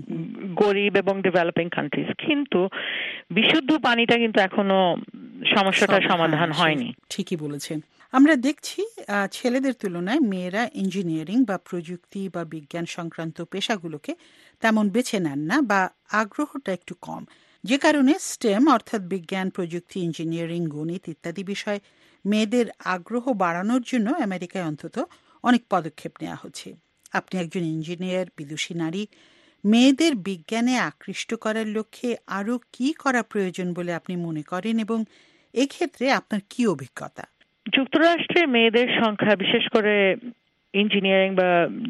গরিব এবং ডেভেলপিং কান্ট্রিজ, কিন্তু বিশুদ্ধ পানিটা কিন্তু এখনো সমস্যাটার সমাধান হয়নি। ঠিকই বলেছেন। আমরা দেখছি ছেলেদের তুলনায় মেয়েরা ইঞ্জিনিয়ারিং বা প্রযুক্তি বা বিজ্ঞান সংক্রান্ত পেশাগুলোকে তেমন বেছে নেন না বা আগ্রহটা একটু কম, যে কারণে স্টেম অর্থাৎ বিজ্ঞান, প্রযুক্তি, ইঞ্জিনিয়ারিং, গণিত ইত্যাদি বিষয়ে মেয়েদের আগ্রহ বাড়ানোর জন্য আমেরিকায় অন্তত অনেক পদক্ষেপ নেওয়া হচ্ছে। আপনি একজন ইঞ্জিনিয়ার, বিদুষী নারী, মেয়েদের বিজ্ঞানে আকৃষ্ট করার লক্ষ্যে আরও কি করা প্রয়োজন বলে আপনি মনে করেন এবং এক্ষেত্রে আপনার কি অভিজ্ঞতা? যুক্তরাষ্ট্রে মেয়েদের সংখ্যা বিশেষ করে ইঞ্জিনিয়ারিং বা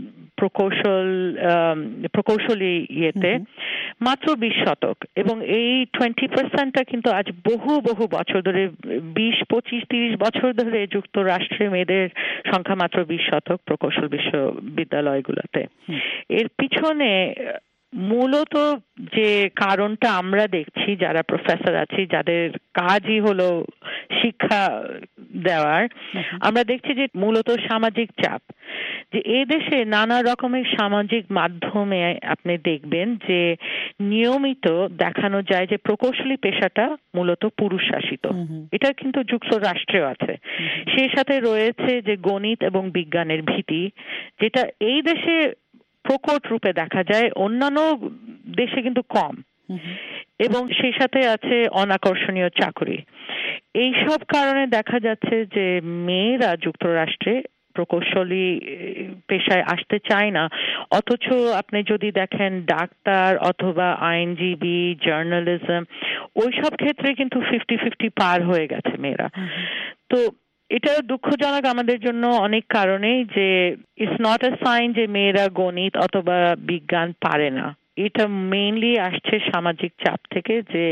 প্রকৌশলী ইয়েতে মাত্র 20% এবং এই 20%টা কিন্তু আজ বহু বহু বছর ধরে, 20, 25, 30 বছর ধরে যুক্তরাষ্ট্রে মেয়েদের সংখ্যা মাত্র 20% প্রকৌশল বিশ্ববিদ্যালয়গুলোতে। এর পিছনে মূলত যে কারণটা আমরা দেখছি, যারা প্রফেসর আছি যাদের কাজই হলো শিক্ষা দেওয়ার, আমরা দেখছি যে মূলত সামাজিক চাপ, যে এই দেশে নানা রকমের সামাজিক মাধ্যমে আপনি দেখবেন যে নিয়মিত দেখানো যায় যে প্রকৌশলী পেশাটা মূলত পুরুষ শাসিত। এটা কিন্তু যুক্তরাষ্ট্রেও আছে। সেই সাথে রয়েছে যে গণিত এবং বিজ্ঞানের ভীতি, যেটা এই দেশে প্রকট রূপে দেখা যায়, অন্যান্য দেশে কিন্তু কম। এবং সেই সাথে আছে অনাকর্ষণীয় চাকরি। এই সব কারণে দেখা যাচ্ছে যে মেয়েরা যুক্তরাষ্ট্রে প্রকৌশলী পেশায় আসতে চায় না, অথচ আপনি যদি দেখেন ডাক্তার অথবা আইনজীবী, জার্নালিজম, ওই সব ক্ষেত্রে কিন্তু 50-50 পার হয়ে গেছে মেয়েরা। তো এটা দুঃখজনক আমাদের জন্য অনেক কারণেই, যে ইটস নট আ সাইন যে মেয়েরা গণিত অথবা বিজ্ঞান পারে না। এটা মেইনলি আসছে সামাজিক চাপ থেকে, যে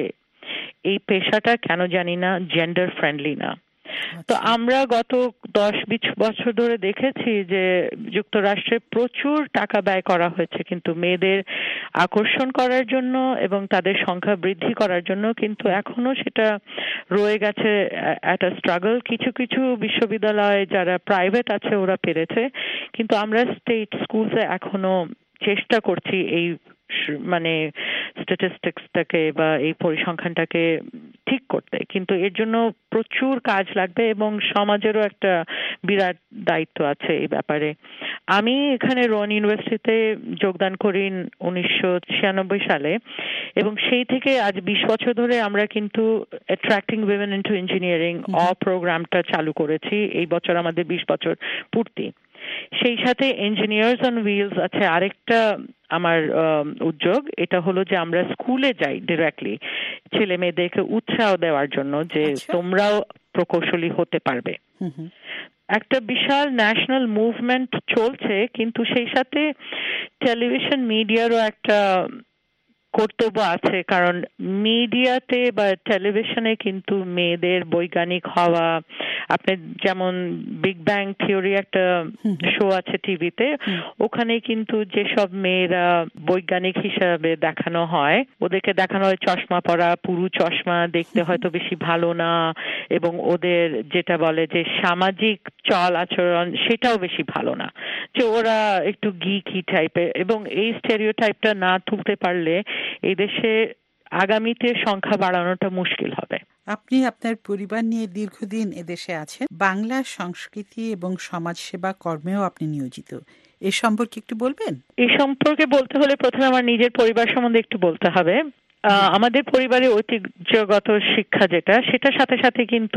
এই পেশাটা কেন জানি না জেন্ডার ফ্রেন্ডলি না। তো আমরা গত 10-20 বছর ধরে দেখেছি যে যুক্তরাষ্ট্রে প্রচুর টাকা ব্যয় করা হয়েছে কিন্তু মেয়েদের আকর্ষণ করার জন্য এবং তাদের সংখ্যা বৃদ্ধি করার জন্য, কিন্তু এখনো সেটা রয়ে গেছে একটা স্ট্রাগল। কিছু কিছু বিশ্ববিদ্যালয় যারা প্রাইভেট আছে ওরা পেরেছে, কিন্তু আমরা স্টেট স্কুলসে এখনো চেষ্টা করছি এই মানে স্ট্যাটিস্টিক্সটাকে বা এই পরিসংখ্যানটাকে ঠিক করতে, কিন্তু এর জন্য প্রচুর কাজ লাগবে এবং সমাজেরও একটা বিরাট দায়িত্ব আছে এই ব্যাপারে। আমি এখানে রোয়ান ইউনিভার্সিটিতে যোগদান করি 1996 সালে এবং সেই থেকে আজ 20 বছর ধরে আমরা কিন্তু অ্যাট্রাক্টিং উইমেন ইনটু ইঞ্জিনিয়ারিং প্রোগ্রামটা চালু করেছি। এই বছর আমাদের 20 বছর পূর্তি। সেই সাথে ইঞ্জিনিয়ার্স অন হুইলস আছে আরেকটা আমার উদ্যোগ, এটা হলো যে আমরা স্কুলে যাই ডিরেক্টলি ছেলে মেয়েদেরকে উৎসাহ দেওয়ার জন্য যে তোমরাও প্রকৌশলী হতে পারবে। একটা বিশাল ন্যাশনাল মুভমেন্ট চলছে, কিন্তু সেই সাথে টেলিভিশন মিডিয়ারও একটা কর্তব্য আছে, কারণ মিডিয়াতে বা টেলিভিশনে কিন্তু মেয়েদের বৈজ্ঞানিক হওয়া, আপনি যেমন বিগ ব্যাং থিওরি একটা শো আছে টিভিতে, ওখানে কিন্তু যেসব মেয়েরা বৈজ্ঞানিক হিসাবে দেখানো হয় ওদেরকে দেখানো হয় চশমা পরা, পুরু চশমা, দেখতে হয়তো বেশি ভালো না, এবং ওদের যেটা বলে যে সামাজিক চল আচরণ সেটাও বেশি ভালো না, যে ওরা একটু গিকি টাইপের। এবং এই স্টেরিওটাইপটা না তুলতে পারলে এই দেশে আগামীতে সংখ্যা বাড়ানোটা মুশকিল হবে। আপনি আপনার পরিবার নিয়ে দীর্ঘদিন এদেশে আছেন, বাংলা সংস্কৃতি এবং সমাজসেবা কর্মেও আপনি নিয়োজিত, এ সম্পর্কে একটু বলবেন? এই সম্পর্কে বলতে হলে প্রথমে আমার নিজের পরিবার সম্বন্ধে একটু বলতে হবে। আমাদের পরিবারে ঐতিহ্যগত শিক্ষা যেটা, সেটার সাথে সাথে কিন্তু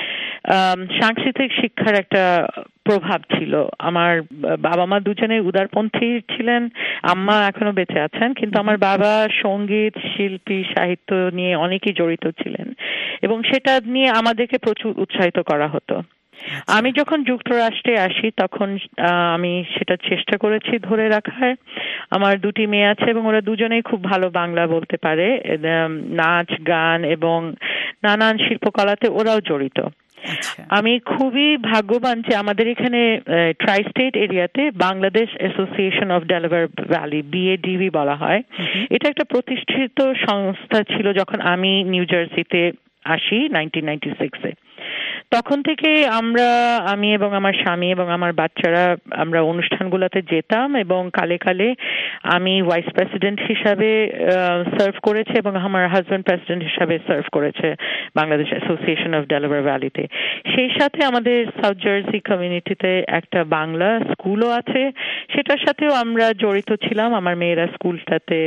সাংস্কৃতিক শিক্ষার একটা প্রভাব ছিল। আমার বাবা মা দুজনে উদারপন্থী ছিলেন, আম্মা এখনো বেঁচে আছেন, কিন্তু আমার বাবা সঙ্গীত শিল্পী সাহিত্য নিয়ে অনেকই জড়িত ছিলেন এবং সেটা নিয়ে আমাদেরকে প্রচুর উৎসাহিত করা হতো। আমি যখন যুক্তরাষ্ট্রে আসি তখন আমি সেটা চেষ্টা করেছি ধরে রাখার। আমার দুটি মেয়ে আছে এবং ওরা দুজনেই খুব ভালো বাংলা বলতে পারে, নাচ গান এবং নানান শিল্পকলাতে ওরাও জড়িত। আমি খুবই ভাগ্যবান যে আমাদের এখানে ট্রাই স্টেট এরিয়াতে Bangladesh association of Delaware valley, BADV বলা হয়, এটা একটা প্রতিষ্ঠিত সংস্থা ছিল যখন আমি নিউ জার্সিতে আসি 1996-এ। তখন থেকে আমি এবং আমার স্বামী এবং আমার বাচ্চারা আমরা অনুষ্ঠানগুলোতে যেতাম এবং কালে কালে আমি ভাইস প্রেসিডেন্ট হিসাবে সার্ভ করেছে এবং আমার হাজব্যান্ড প্রেসিডেন্ট হিসাবে সার্ভ করেছে বাংলাদেশ অ্যাসোসিয়েশন অফ ডেলাওয়্যার ভ্যালিতে। সেই সাথে আমাদের সাউথ জার্সি কমিউনিটিতে একটা বাংলা স্কুলও আছে, সেটার সাথেও আমরা জড়িত ছিলাম। আমার মেয়েরা স্কুলটাতে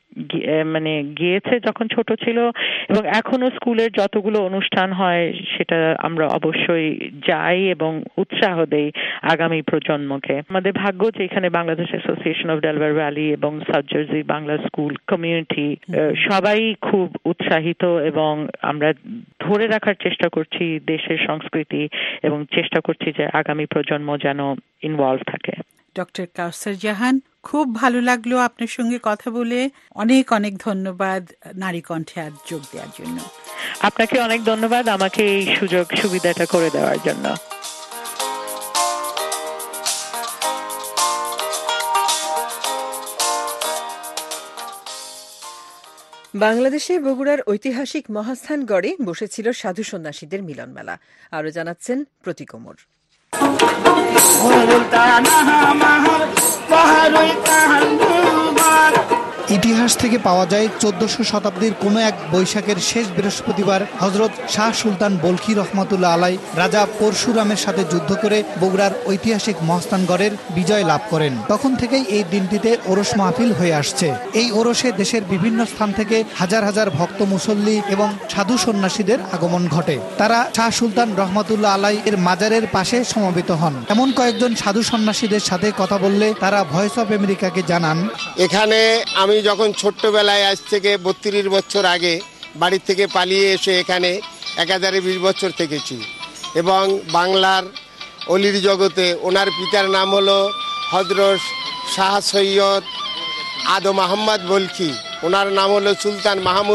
মানে গিয়েছে যখন ছোট ছিল এবং এখনো স্কুলের যতগুলো অনুষ্ঠান হয় সেটা আমরা অবশ্যই যাই এবং উৎসাহ দেই আগামী প্রজন্মকে। আমাদের ভাগ্য যে এখানে Bangladesh association of Delaware valley এবং south Jersey Bangla school community সবাই খুব উৎসাহিত এবং আমরা ধরে রাখার চেষ্টা করছি দেশের সংস্কৃতি এবং চেষ্টা করছি যে আগামী প্রজন্ম যেন ইনভলভ থাকে। ডক্টর কাউসার জাহান, খুব ভালো লাগলো আপনার সঙ্গে কথা বলে। অনেক অনেক ধন্যবাদ নারী কণ্ঠে আজ যোগ দেওয়ার জন্য। আপনাকে অনেক ধন্যবাদ আমাকে এই সুযোগ সুবিধাটা করে দেওয়ার জন্য। বাংলাদেশে বগুড়ার ঐতিহাসিক মহাস্থানগড়ে বসেছিল সাধু সন্ন্যাসীদের মিলনমেলা। আরো জানাচ্ছেন প্রতীক কোমর। ইতিহাস থেকে পাওয়া যায় 1400 শতাব্দীর কোনো এক বৈশাখের শেষ বৃহস্পতিবার হজরত শাহ সুলতান বলখি রহমাতুল্লাহ আলাই রাজা পরশুরামের সাথে যুদ্ধ করে বগুড়ার ঐতিহাসিক মহাস্থানগড়ের বিজয় লাভ করেন। তখন থেকেই এই দিনটিতে ওরস মাহফিল হয়ে আসছে। এই ওরসে দেশের বিভিন্ন স্থান থেকে হাজার হাজার ভক্ত মুসল্লি এবং সাধু সন্ন্যাসীদের আগমন ঘটে। তারা শাহ সুলতান রহমাতুল্লাহ আলাই এর মাজারের পাশে সমবেত হন। এমন কয়েকজন সাধু সন্ন্যাসীদের সাথে কথা বললে তারা ভয়েস অফ আমেরিকাকে জানান, এখানে আমি যখন ছোট্টবেলায় আজ থেকে 32 বছর আগে বাড়ি থেকে পালিয়ে এসে এখানে 1020 বছর থেকেছি এবং বাংলার অলির জগতে ওনার পিতার নাম হলো হযরত শাহ সৈয়দ আদম আহমদ বলখি, ওনার নাম হলো সুলতান মাহমুদ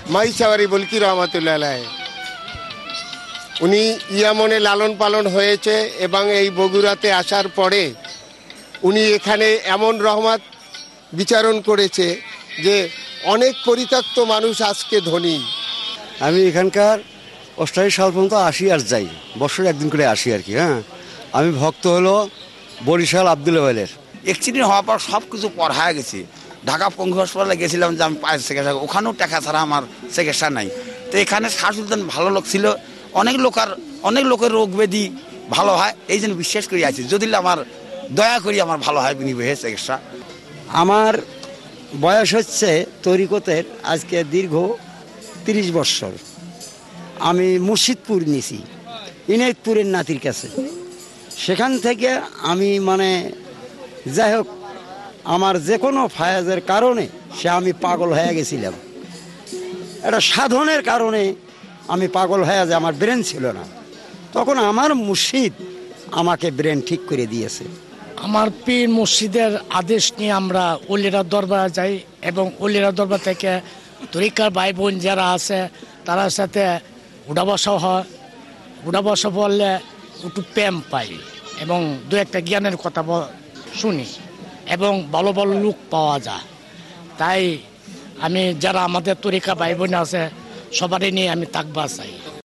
মাইসাওয়ারি বলকি রহমাতুল্লাহ আলাইহ। উনি ইয়ামনে লালন পালন হয়েছে এবং এই বগুড়াতে আসার পরে উনি এখানে এমন রহমত বিচারণ করেছে যে অনেক পরিত্যক্ত মানুষ আজকে ধনী। আমি এখানকার 88 সাল পর্যন্ত আসি আর যাই, বছরে একদিন করে আসি আর কি। হ্যাঁ, আমি ভক্ত হলো বরিশাল আব্দুল ওয়ালের। অ্যাক্সিডেন্ট হওয়ার পর সব কিছু পড়ায় গেছি। ঢাকা পঙ্গু হাসপাতালে গেছিলাম যে আমি পায়ের চিকিৎসা, ওখানেও টাকা ছাড়া আমার চিকিৎসা নাই। তো এখানে শাহ সুলতান ভালো লোক ছিল, অনেক লোকের রোগ ব্যাধি ভালো হয়, এই জন্য বিশ্বাস করি আছি। যদি আমার দয়া করি আমার ভালো হয় বিনিময়ে চিকিৎসা। আমার বয়স হচ্ছে তরিকতের আজকে দীর্ঘ 30 বছর। আমি মুর্শিদপুর নিছি ইনায়তপুরের নাতির কাছে। সেখান থেকে আমি যাই হোক আমার যে কোনো ফায়াজের কারণে আমি পাগল হয়ে গেছিলাম। এটা সাধনের কারণে আমি পাগল হয়ে যে আমার ব্রেন ছিল না, তখন আমার মুর্শিদ আমাকে ব্রেন ঠিক করে দিয়েছে। আমার পীর মুর্শিদের আদেশ নিয়ে আমরা ওলিরা দরবার যাই এবং ওলিরা দরবার থেকে তরিকার ভাই বোন যারা আছে তার সাথে উঠা বসা হয়। উঠা বসা বললে একটু প্রেম পাই এবং দু একটা জ্ঞানের কথা শুনি এবং ভালো ভালো লোক পাওয়া যায়। তাই আমি যারা আমাদের তরিকা ভাই বোন আছে সবারই নিয়ে আমি তাকবা চাই।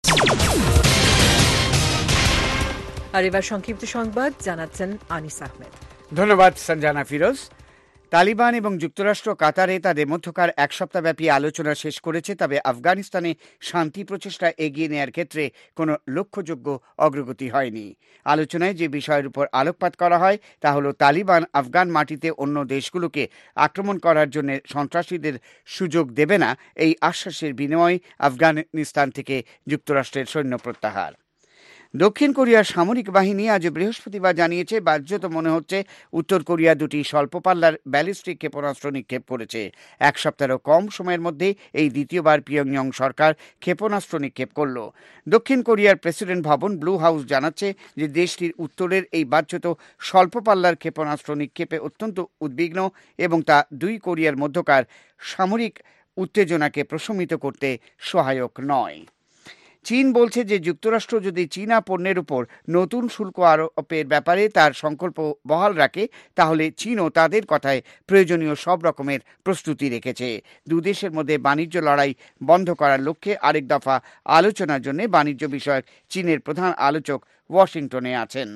আর এবার সংক্ষিপ্ত সংবাদ জানাচ্ছেন আনিস আহমেদ। ধন্যবাদ সঞ্জানা ফিরোজ। তালিবান এবং যুক্তরাষ্ট্র কাতারে তাদের মধ্যকার এক সপ্তাহব্যাপী আলোচনা শেষ করেছে, তবে আফগানিস্তানে শান্তি প্রচেষ্টা এগিয়ে নেওয়ার ক্ষেত্রে কোনো লক্ষ্যযোগ্য অগ্রগতি হয়নি। আলোচনায় যে বিষয়ের উপর আলোকপাত করা হয় তা হল তালিবান আফগান মাটিতে অন্য দেশগুলোকে আক্রমণ করার জন্য সন্ত্রাসীদের সুযোগ দেবে না, এই আশ্বাসের বিনিময়ে আফগানিস্তান থেকে যুক্তরাষ্ট্রের সৈন্য প্রত্যাহার। দক্ষিণ কোরিয়ার সামরিক বাহিনী আজ বৃহস্পতিবার জানিয়েছে বাহ্যত মনে হচ্ছে উত্তর কোরিয়া দুটি স্বল্প পাল্লার ব্যালিস্টিক ক্ষেপণাস্ত্র নিক্ষেপ করেছে। এক সপ্তাহেরও কম সময়ের মধ্যে এই দ্বিতীয়বার পিয়ংইয়ং সরকার ক্ষেপণাস্ত্র নিক্ষেপ করল। দক্ষিণ কোরিয়ার প্রেসিডেন্ট ভবন ব্লু হাউস জানাচ্ছে যে দেশটির উত্তরের এই বাহ্যত স্বল্প পাল্লার ক্ষেপণাস্ত্র নিক্ষেপে অত্যন্ত উদ্বিগ্ন এবং তা দুই কোরিয়ার মধ্যকার সামরিক উত্তেজনাকে প্রশমিত করতে সহায়ক নয়। চীন বলছে যে যুক্তরাষ্ট্র যদি চীনা পণ্যের উপর নতুন শুল্ক আরোপের ব্যাপারে তার সংকল্প বহাল রাখে তাহলে চীনও তাদের কথায় প্রয়োজনীয় সব রকমের প্রস্তুতি রেখেছে। দুদেশের মধ্যে বাণিজ্য লড়াই বন্ধ করার লক্ষ্যে আরেক দফা আলোচনার জন্য বাণিজ্য বিষয়ক চীনের প্রধান আলোচক ওয়াশিংটনে আছেন।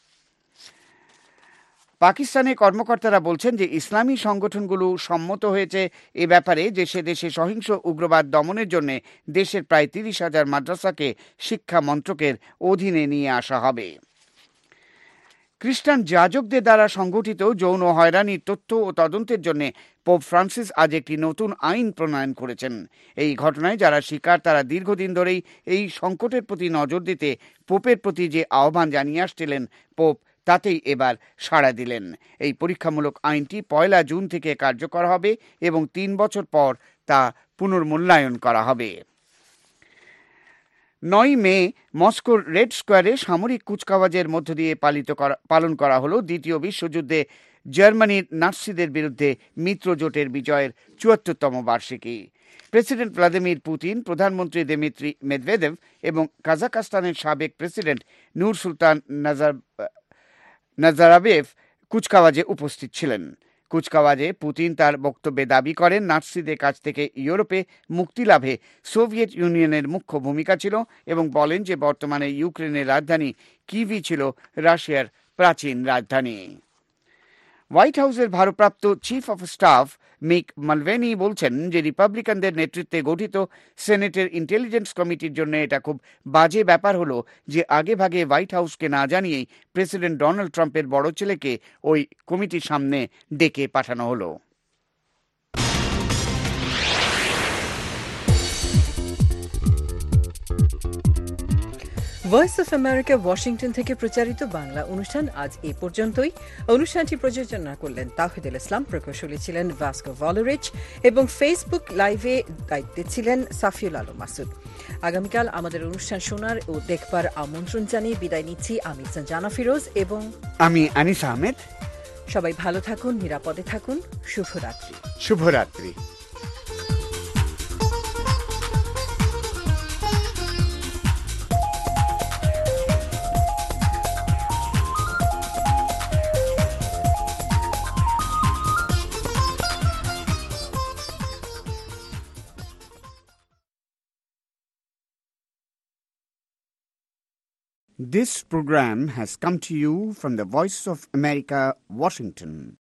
পাকিস্তানের কর্মকর্তারা বলছেন যে ইসলামী সংগঠনগুলো সম্মত হয়েছে এ ব্যাপারে যে সে দেশে সহিংস উগ্রবাদ দমনের জন্য দেশের প্রায় 30,000 মাদ্রাসাকে শিক্ষা মন্ত্রকের অধীনে নিয়ে আসা হবে। খ্রিস্টান যাজকদের দ্বারা সংগঠিত যৌন হয়রানির তথ্য ও তদন্তের জন্য পোপ ফ্রান্সিস আজ একটি নতুন আইন প্রণয়ন করেছেন। এই ঘটনায় যারা শিকার তারা দীর্ঘদিন ধরেই এই সংকটের প্রতি নজর দিতে পোপের প্রতি যে আহ্বান জানিয়ে আসছিলেন পোপ তাতেই এবার সাড়া দিলেন। এই পরীক্ষামূলক আইনটি 1 জুন থেকে কার্যকর হবে এবং 3 বছর পর তা পুনর্মূল্যায়ন করা হবে। 9 মে মস্কোর রেড স্কোয়ারে সামরিক কুচকাওয়াজের মধ্য দিয়ে পালন করা হলো দ্বিতীয় বিশ্বযুদ্ধে জার্মানির নাৎসিদের বিরুদ্ধে মিত্রজোটের বিজয়ের 74তম বার্ষিকী। প্রেসিডেন্ট ভ্লাদিমির পুতিন, প্রধানমন্ত্রী দিমিত্রি মেদভেদেভ এবং কাজাখস্তানের সাবেক প্রেসিডেন্ট নূর সুলতান নাজারবায়েভ কুচকাওয়াজে উপস্থিত ছিলেন। কুচকাওয়াজে পুতিন তার বক্তব্যে দাবি করেন নাৎসিদের কাছ থেকে ইউরোপে মুক্তি লাভে সোভিয়েত ইউনিয়নের মুখ্য ভূমিকা ছিল এবং বলেন যে বর্তমানে ইউক্রেনের রাজধানী কিভি ছিল রাশিয়ার প্রাচীন রাজধানী। হোয়াইট হাউসের ভারপ্রাপ্ত chief of staff Mick Mulvaney বলছেন যে রিপাবলিকানদের নেতৃত্বে গঠিত সেনেটের ইন্টেলিজেন্স কমিটির জন্য এটা খুব বাজে ব্যাপার হলো যে আগেভাগে হোয়াইট হাউসকে না জানিয়েই প্রেসিডেন্ট ডোনাল্ড ট্রাম্পের বড় ছেলেকে ওই কমিটির সামনে ডেকে পাঠানো হলো। ভয়েস অফ আমেরিকা ওয়াশিংটন থেকে প্রচারিত বাংলা অনুষ্ঠান আজ এ পর্যন্তই। অনুষ্ঠানটি প্রযোজনা করলেন তাহিদুল ইসলাম, প্রকৌশলী ছিলেন ভাস্কো ভলোরিচ এবং ফেসবুক লাইভে দায়িত্বে ছিলেন সাফিউল আলম মাসুদ। আগামীকাল আমাদের অনুষ্ঠান শোনার ও দেখবার আমন্ত্রণ জানিয়ে বিদায় নিচ্ছি আমি সঞ্জানা ফিরোজ এবং আমি আনিস আহমেদ। সবাই ভালো থাকুন, নিরাপদে থাকুন। শুভরাত্রি। শুভরাত্রি। This program has come to you from the Voice of America, Washington.